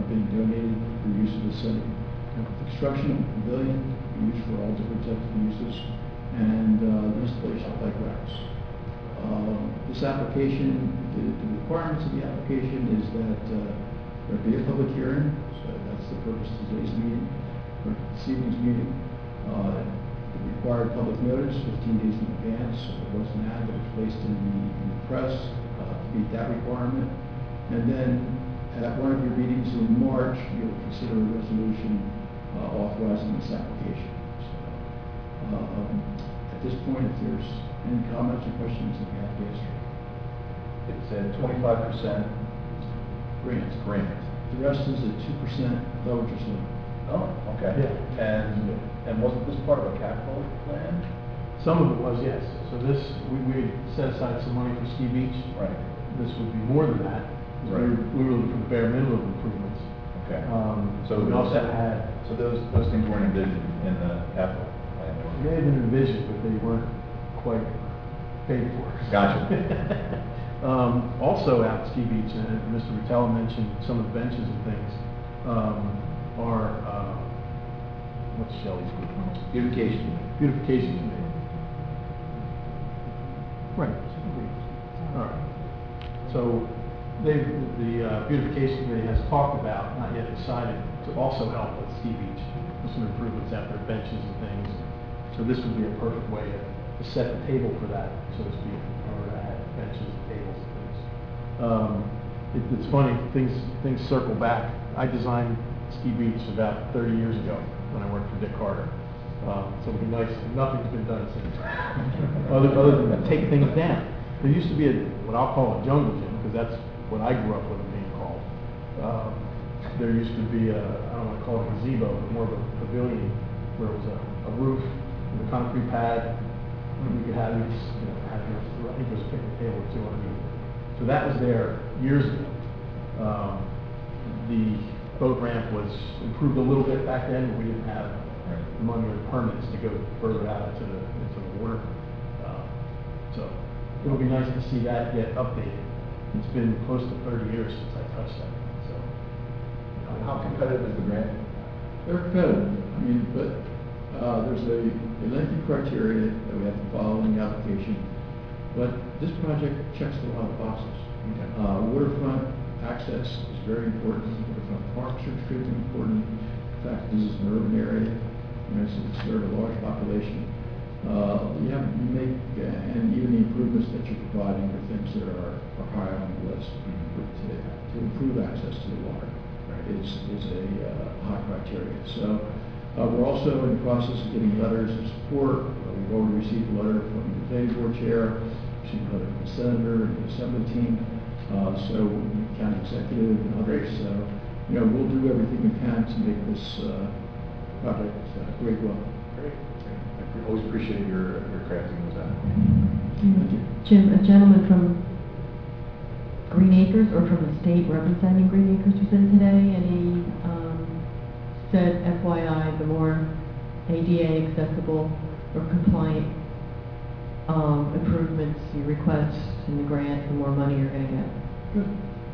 [SPEAKER 11] being donated for use of the site. The construction of the pavilion will be used for all different types of uses, and the installation of bike racks. This application, the requirements of the application is that there be a public hearing, so that's the purpose of today's meeting, or this evening's meeting. The required public notice, 15 days in advance. There was an ad that was placed in the press to meet that requirement. And then at one of your meetings in March, you'll consider a resolution authorizing this application. So, at this point, if there's any comments or questions, that we have to answer.
[SPEAKER 5] It's a 25%
[SPEAKER 11] Grant.
[SPEAKER 5] grant.
[SPEAKER 11] The rest is a 2% leverage limit.
[SPEAKER 5] Oh, okay.
[SPEAKER 1] Yeah.
[SPEAKER 5] And wasn't this part of a capital plan?
[SPEAKER 1] Some of it was, yes. So this, we had set aside some money for Ski Beach.
[SPEAKER 5] Right.
[SPEAKER 1] This would be more than that.
[SPEAKER 5] Right.
[SPEAKER 1] We were looking for the bare minimum improvements.
[SPEAKER 5] Okay.
[SPEAKER 1] So we also had,
[SPEAKER 5] So those things weren't envisioned in the capital plan?
[SPEAKER 1] they had been envisioned, but they weren't quite paid for.
[SPEAKER 5] Gotcha.
[SPEAKER 1] Also at Ski Beach, and Mr. Vitale mentioned some of the benches and things, are, what's Shelley's group?
[SPEAKER 5] Beautification.
[SPEAKER 1] Beautification committee. Right. All right. So the beautification committee has talked about, not yet decided, to also help with Ski Beach with some improvements at their benches and things. So this would be a perfect way to set the table for that, so to speak, or to have benches and tables and things. It's funny, things circle back. I designed Ski Beach about 30 years ago when I worked for Dick Carter. So it'd be nice, nothing's been done since. other than take things down. There used to be what I'll call a jungle gym, because that's what I grew up with it being called. There used to be I don't want to call it a gazebo, but more of a pavilion where it was a roof with a concrete pad. You could have these, I think it was a picnic table or two underneath. So that was there years ago. The boat ramp was improved a little bit back then, but we didn't have the money or the permits to go further out into the water. So it'll be nice to see that get updated. It's been close to 30 years since I touched that. So
[SPEAKER 5] How competitive is the grant?
[SPEAKER 11] They're competitive, I mean, but there's a lengthy criteria that we have to follow in the application. But this project checks a lot of boxes. Waterfront access is very important. Waterfront parks are extremely important. In fact, this is an urban area, so it's serve a large population. You make, and even the improvements that you're providing are things that are high on the list to improve access to the water. Is a high criteria. So we're also in the process of getting letters of support. We've already received a letter from the planning board chair, received a letter from the senator and the assembly team, so county executive and others. So we'll do everything we can to make this project great well.
[SPEAKER 5] Great. I always appreciate your crafting those out.
[SPEAKER 11] Thank you.
[SPEAKER 3] Jim, a gentleman from Green Acres, or from the state representing Green Acres, was in today, and he said, FYI, the more ADA accessible or compliant improvements you request in the grant, the more money you're going to get.
[SPEAKER 11] Good.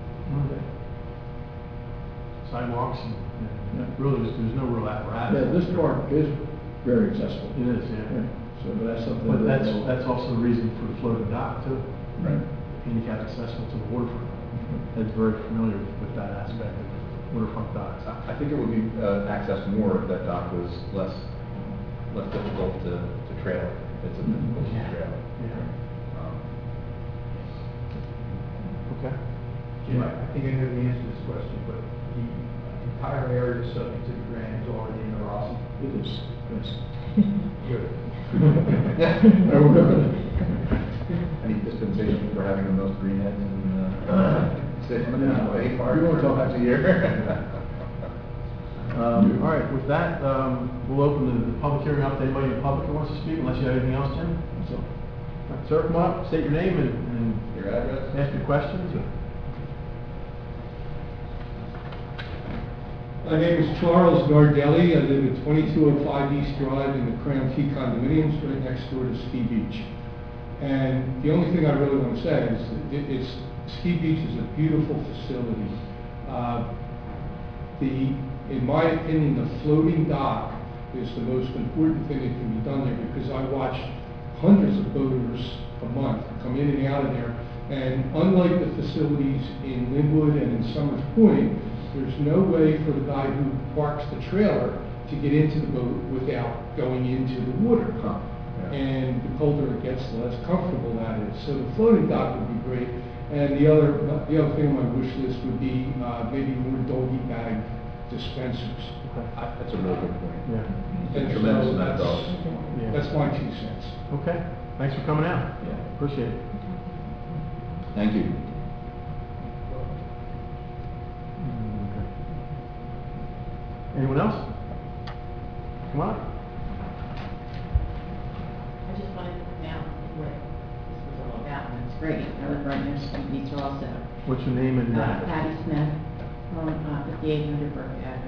[SPEAKER 1] sidewalks and really there's no real apparatus.
[SPEAKER 11] Yeah, this park is very accessible.
[SPEAKER 1] It is, yeah.
[SPEAKER 11] So, but that's something.
[SPEAKER 1] But that's also the reason for the floating dock too.
[SPEAKER 5] Right.
[SPEAKER 1] Handicap accessible to the waterfront. That's very familiar with that aspect of waterfront docks.
[SPEAKER 5] I think it would be accessed more if that dock was less difficult to trail. It's a difficult to trail.
[SPEAKER 1] Yeah. Okay.
[SPEAKER 8] Jim, I think I know the answer to this question, but the entire area subject to the grant is already in the Rossi.
[SPEAKER 11] It is, yes.
[SPEAKER 8] Good.
[SPEAKER 5] Any dispensation for having the most greenheads in the city?
[SPEAKER 11] No.
[SPEAKER 5] 8 parks,
[SPEAKER 11] We won't talk
[SPEAKER 5] times a year.
[SPEAKER 1] All right, with that, we'll open the public hearing up to anybody in the public who wants to speak, unless you have anything else, Jim? So, sir, come up, state your name and
[SPEAKER 5] Your address?
[SPEAKER 1] ask your questions.
[SPEAKER 12] My name is Charles Nardelli. I live at 2205 East Drive in the Crown Key condominiums right next door to Ski Beach. And the only thing I really want to say is that Ski Beach is a beautiful facility. in my opinion, the floating dock is the most important thing that can be done there, because I watch hundreds of boaters a month come in and out of there. And unlike the facilities in Linwood and in Summers Point, there's no way for the guy who parks the trailer to get into the boat without going into the water. And the colder it gets, the less comfortable that is. So the floating dock would be great. And the other thing on my wish list would be maybe more doggy bag dispensers.
[SPEAKER 5] That's a really good point.
[SPEAKER 1] Yeah.
[SPEAKER 12] And
[SPEAKER 5] Tremendous
[SPEAKER 12] so
[SPEAKER 5] amount of dollars.
[SPEAKER 1] Yeah.
[SPEAKER 12] That's my 2 cents.
[SPEAKER 1] Okay, thanks for coming out.
[SPEAKER 5] Yeah.
[SPEAKER 1] Appreciate it.
[SPEAKER 5] Thank you.
[SPEAKER 1] Okay. Anyone else? Come on.
[SPEAKER 13] I just wanted to point out what this was all about, and it's great. I live right near Sweet Beach also.
[SPEAKER 1] What's your name and?
[SPEAKER 13] Patty Smith, on 5800 Burke Avenue.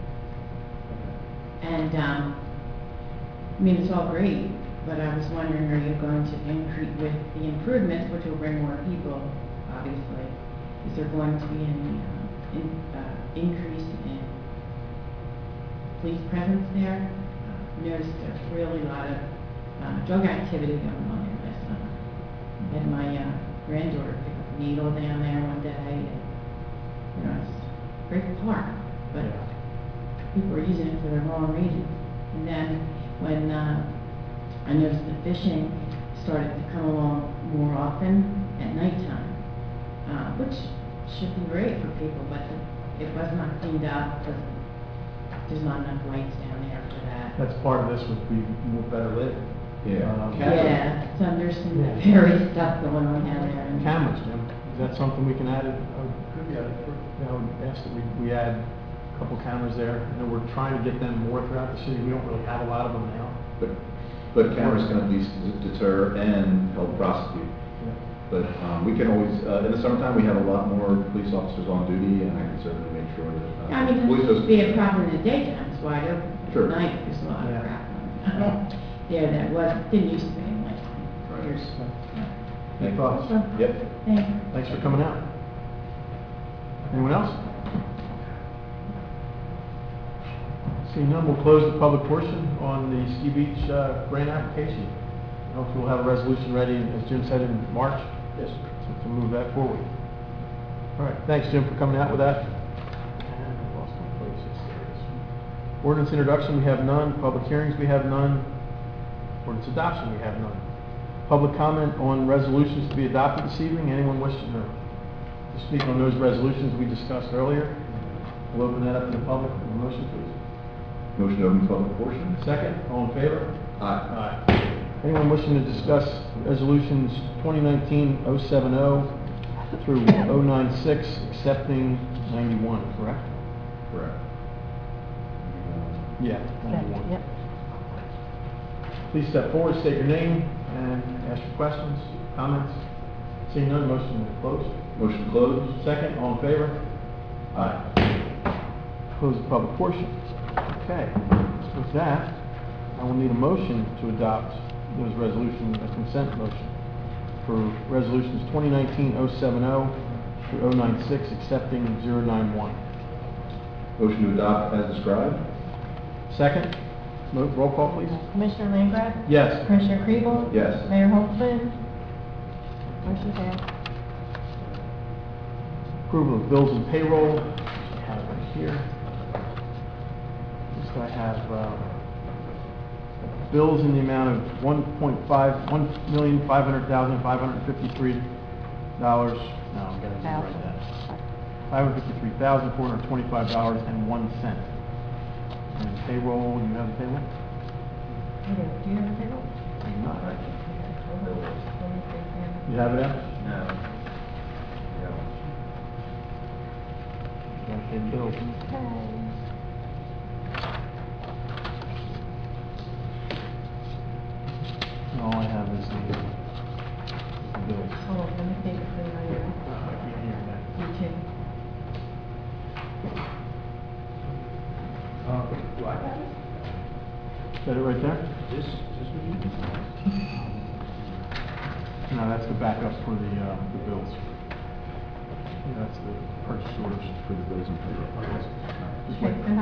[SPEAKER 13] And, I mean, it's all great, but I was wondering, are you going to increase with the improvements, which will bring more people, obviously? Is there going to be any increase in police presence there? Noticed there's really a lot of drug activity going on there last summer. I had my granddaughter pick up a needle down there one day, and, you know, it's a great park, but people are using it for the wrong reasons. And then when I noticed the fishing started to come along more often at nighttime, which should be great for people, but it was not cleaned up because there's not enough lights down there for that.
[SPEAKER 1] That's part of this would be more better lit.
[SPEAKER 13] Yeah, so there's some nefarious stuff going on down there. And
[SPEAKER 1] Cameras, Jim. Is that something we can add? Could be added. I would ask that we add a couple cameras there. You know, we're trying to get them more throughout the city. We don't really have a lot of them now.
[SPEAKER 5] But cameras can at least deter and help prosecute. But we can always, in the summertime, we have a lot more police officers on duty, and I can certainly make sure that.
[SPEAKER 13] I mean,
[SPEAKER 5] police
[SPEAKER 13] it's being proper in the daytime, it's wide open.
[SPEAKER 5] Sure.
[SPEAKER 13] At night, there's a lot of crap on there that didn't used to be in like years.
[SPEAKER 1] Any thoughts?
[SPEAKER 5] Yep.
[SPEAKER 13] Thank you.
[SPEAKER 1] Thanks for coming out. Anyone else? Seeing none, we'll close the public portion on the Ski Beach grant application. Hopefully we'll have a resolution ready, as Jim said, in March. Yes. To move that forward. All right, thanks, Jim, for coming out with that. And I lost my place. Yes, there it is. Ordinance introduction, we have none. Public hearings, we have none. Ordinance adoption, we have none. Public comment on resolutions to be adopted this evening. Anyone wishing to speak on those resolutions we discussed earlier? We'll open that up to the public. Motion, please.
[SPEAKER 5] Motion to open public portion.
[SPEAKER 1] Second, all in favor?
[SPEAKER 5] Aye.
[SPEAKER 1] Aye. Anyone wishing to discuss resolutions 2019-070 through 096, accepting 91, correct?
[SPEAKER 5] Correct.
[SPEAKER 1] Yeah, 91.
[SPEAKER 2] Yep.
[SPEAKER 1] Please step forward, state your name, and ask your questions, comments. Seeing none, motion to close.
[SPEAKER 5] Motion closed.
[SPEAKER 1] Second, all in favor? Aye. Close the public portion. Okay, with that, I will need a motion to adopt those resolutions, a consent motion for resolutions 2019-070 through 096, accepting 091.
[SPEAKER 5] Motion to adopt as described.
[SPEAKER 1] Second, roll call, please.
[SPEAKER 2] Commissioner Langgraf?
[SPEAKER 1] Yes.
[SPEAKER 2] Commissioner Kriebel?
[SPEAKER 5] Yes.
[SPEAKER 2] Mayor Holtzman? Motion passed.
[SPEAKER 1] Approval of bills and payroll, which I have right here. Just I have bills in the amount of $1,500,553. No, I'm gonna write that. $553,425.01. And payroll, you have the payroll?
[SPEAKER 2] Do you have a table?
[SPEAKER 1] Not right. You have it out?
[SPEAKER 5] No.
[SPEAKER 1] Gotta pay the bills. All I have is the bills.
[SPEAKER 2] Hold on, let me take it for you.
[SPEAKER 1] I can't hear that.
[SPEAKER 2] You too.
[SPEAKER 8] Do I have it?
[SPEAKER 1] Is that it right there?
[SPEAKER 8] This what you did?
[SPEAKER 1] No, that's the backup for the bills. That's the purchase orders for the bills and payroll.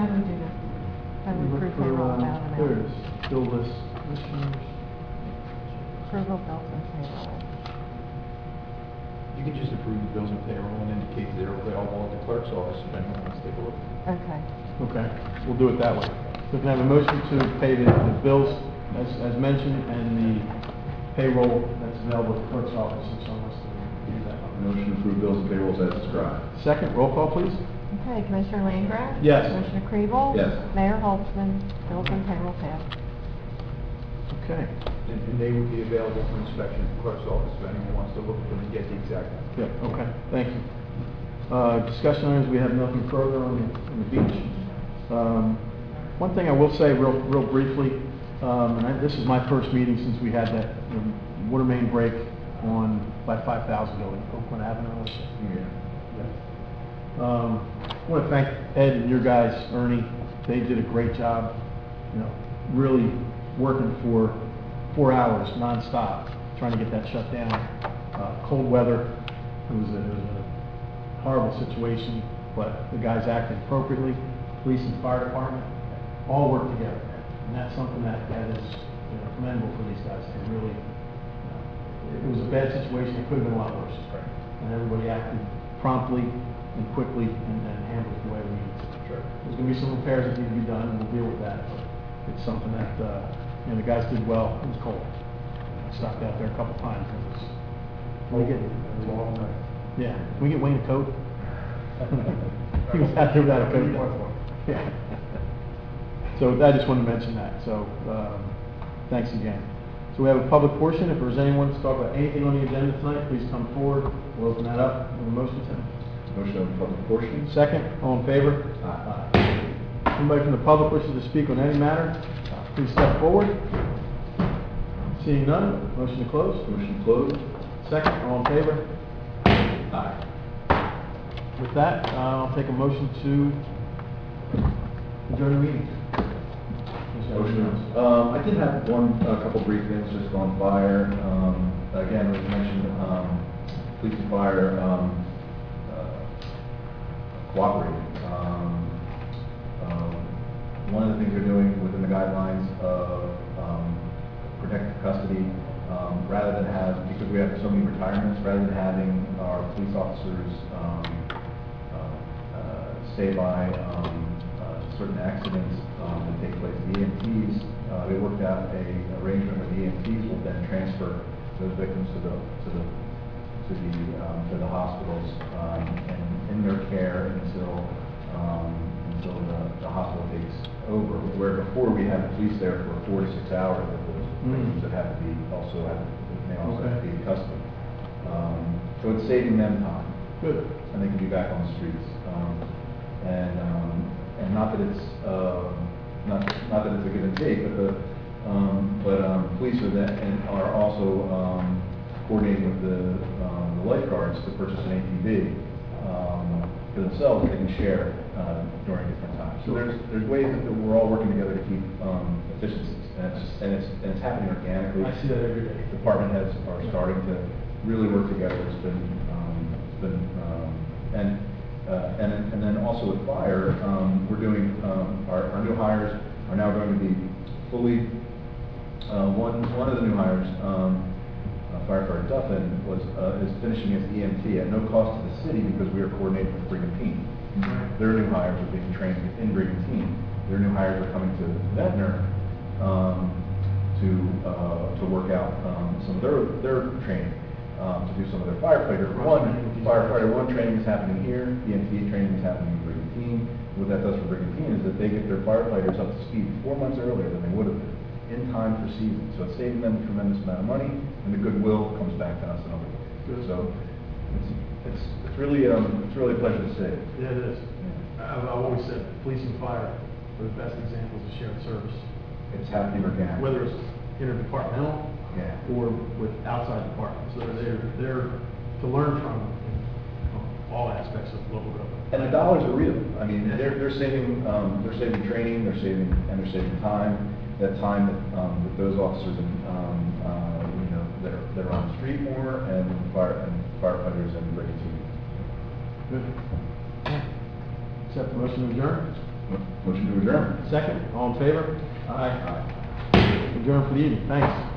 [SPEAKER 3] do we do that?
[SPEAKER 2] How do we
[SPEAKER 1] Look
[SPEAKER 2] approve
[SPEAKER 1] for,
[SPEAKER 2] payroll amount and
[SPEAKER 1] There it
[SPEAKER 2] amount?
[SPEAKER 1] is, bill list, commissioners.
[SPEAKER 2] Approval bills and payroll.
[SPEAKER 8] You can just approve the bills and payroll and indicate they're available at the clerk's office if anyone wants to take a look.
[SPEAKER 2] Okay.
[SPEAKER 1] Okay, we'll do it that way. So can I have a motion to pay the bills as mentioned and the payroll that's available at the clerk's office if someone wants to do that?
[SPEAKER 5] Motion to approve bills and payrolls as described.
[SPEAKER 1] Second, roll call, please.
[SPEAKER 2] Okay, Commissioner Landgraf?
[SPEAKER 1] Yes.
[SPEAKER 2] Commissioner Kriebel?
[SPEAKER 5] Yes.
[SPEAKER 2] Mayor Holtzman? Bills and payroll passed.
[SPEAKER 1] Okay.
[SPEAKER 8] And they would be available for inspection at the clerk's office if anyone wants to look at them and get the exact.
[SPEAKER 1] Yeah, okay, thank you. Discussion items, we have nothing further on the beach. One thing I will say real briefly, this is my first meeting since we had that water main break on by 5,000 building, Oakland Avenue. I want to thank Ed and your guys, Ernie. They did a great job, really working for 4 hours nonstop, trying to get that shut down. Cold weather, it was a horrible situation, but the guys acted appropriately. Police and fire department all work together, and that's something that is commendable for these guys. They really, it was a bad situation. It could have been a lot worse, and everybody acted promptly and quickly and handled it the way we needed to. Sure. There's going to be some repairs that need to be done, and we'll deal with that. But it's something that the guys did well. It was cold. I stopped out there a couple times. Can we get a long night? Yeah. Can we get Wayne a coat? He was out there without a coat. Yeah. So I just wanted to mention that. So thanks again. So we have a public portion. If there's anyone to talk about anything on the agenda tonight, please come forward. We'll open that up. Have a motion, Tim?
[SPEAKER 5] Motion on the public portion.
[SPEAKER 1] Second, all in favor?
[SPEAKER 5] Aye.
[SPEAKER 1] Anybody from the public wishes to speak on any matter, please step forward. Seeing none, motion to close.
[SPEAKER 5] Motion closed.
[SPEAKER 1] Second, all in favor?
[SPEAKER 5] Aye.
[SPEAKER 1] With that, I'll take a motion to adjourn the meeting.
[SPEAKER 5] Motion. I did have a couple brief things just on fire. Again, as mentioned, police and fire cooperating. One of the things they're doing within the guidelines of protective custody, rather than because we have so many retirements, rather than having our police officers stay by certain accidents that take place, the EMTs, they worked out a arrangement where the EMTs will then transfer those victims to the hospitals and in their care until the hospital takes over. Where before we had the police there for 4 to 6 hours, that those victims that had to be have to be in custody. So it's saving them time.
[SPEAKER 1] Good.
[SPEAKER 5] And they can be back on the streets. And not that it's not that it's a give and take, but police are also coordinating with the lifeguards to purchase an ATV for themselves that they can share during different times. So there's ways that we're all working together to keep efficiencies, and it's happening organically.
[SPEAKER 1] I see that every day.
[SPEAKER 5] Department heads are starting to really work together. And then also with fire, we're doing our new hires are now going to be fully. One of the new hires, firefighter Duffin, is finishing his EMT at no cost to the city because we are coordinating with Brigantine. Their new hires are being trained in Brigantine. Their new hires are coming to Ventnor to work out some of their training. To do some of their firefighter one training is happening here, EMT training is happening in Brigantine. What that does for Brigantine is that they get their firefighters up to speed 4 months earlier than they would have been in time for season. So it's saving them a tremendous amount of money, and the goodwill comes back to us in other ways. So it's really a pleasure to see.
[SPEAKER 1] Yeah, it is. I've always said police and fire are the best examples of shared service.
[SPEAKER 5] It's happening organically.
[SPEAKER 1] Whether it's interdepartmental or with outside departments. So they're to learn from in all aspects of local government.
[SPEAKER 5] And the dollars are real. I mean, they're saving training, they're saving time. That time that those officers that are on the street more, and firefighters and Brigantine.
[SPEAKER 1] Good. Accept the motion to adjourn.
[SPEAKER 6] Motion to adjourn.
[SPEAKER 1] Second, all in favor? Aye. Adjourn for the evening, thanks.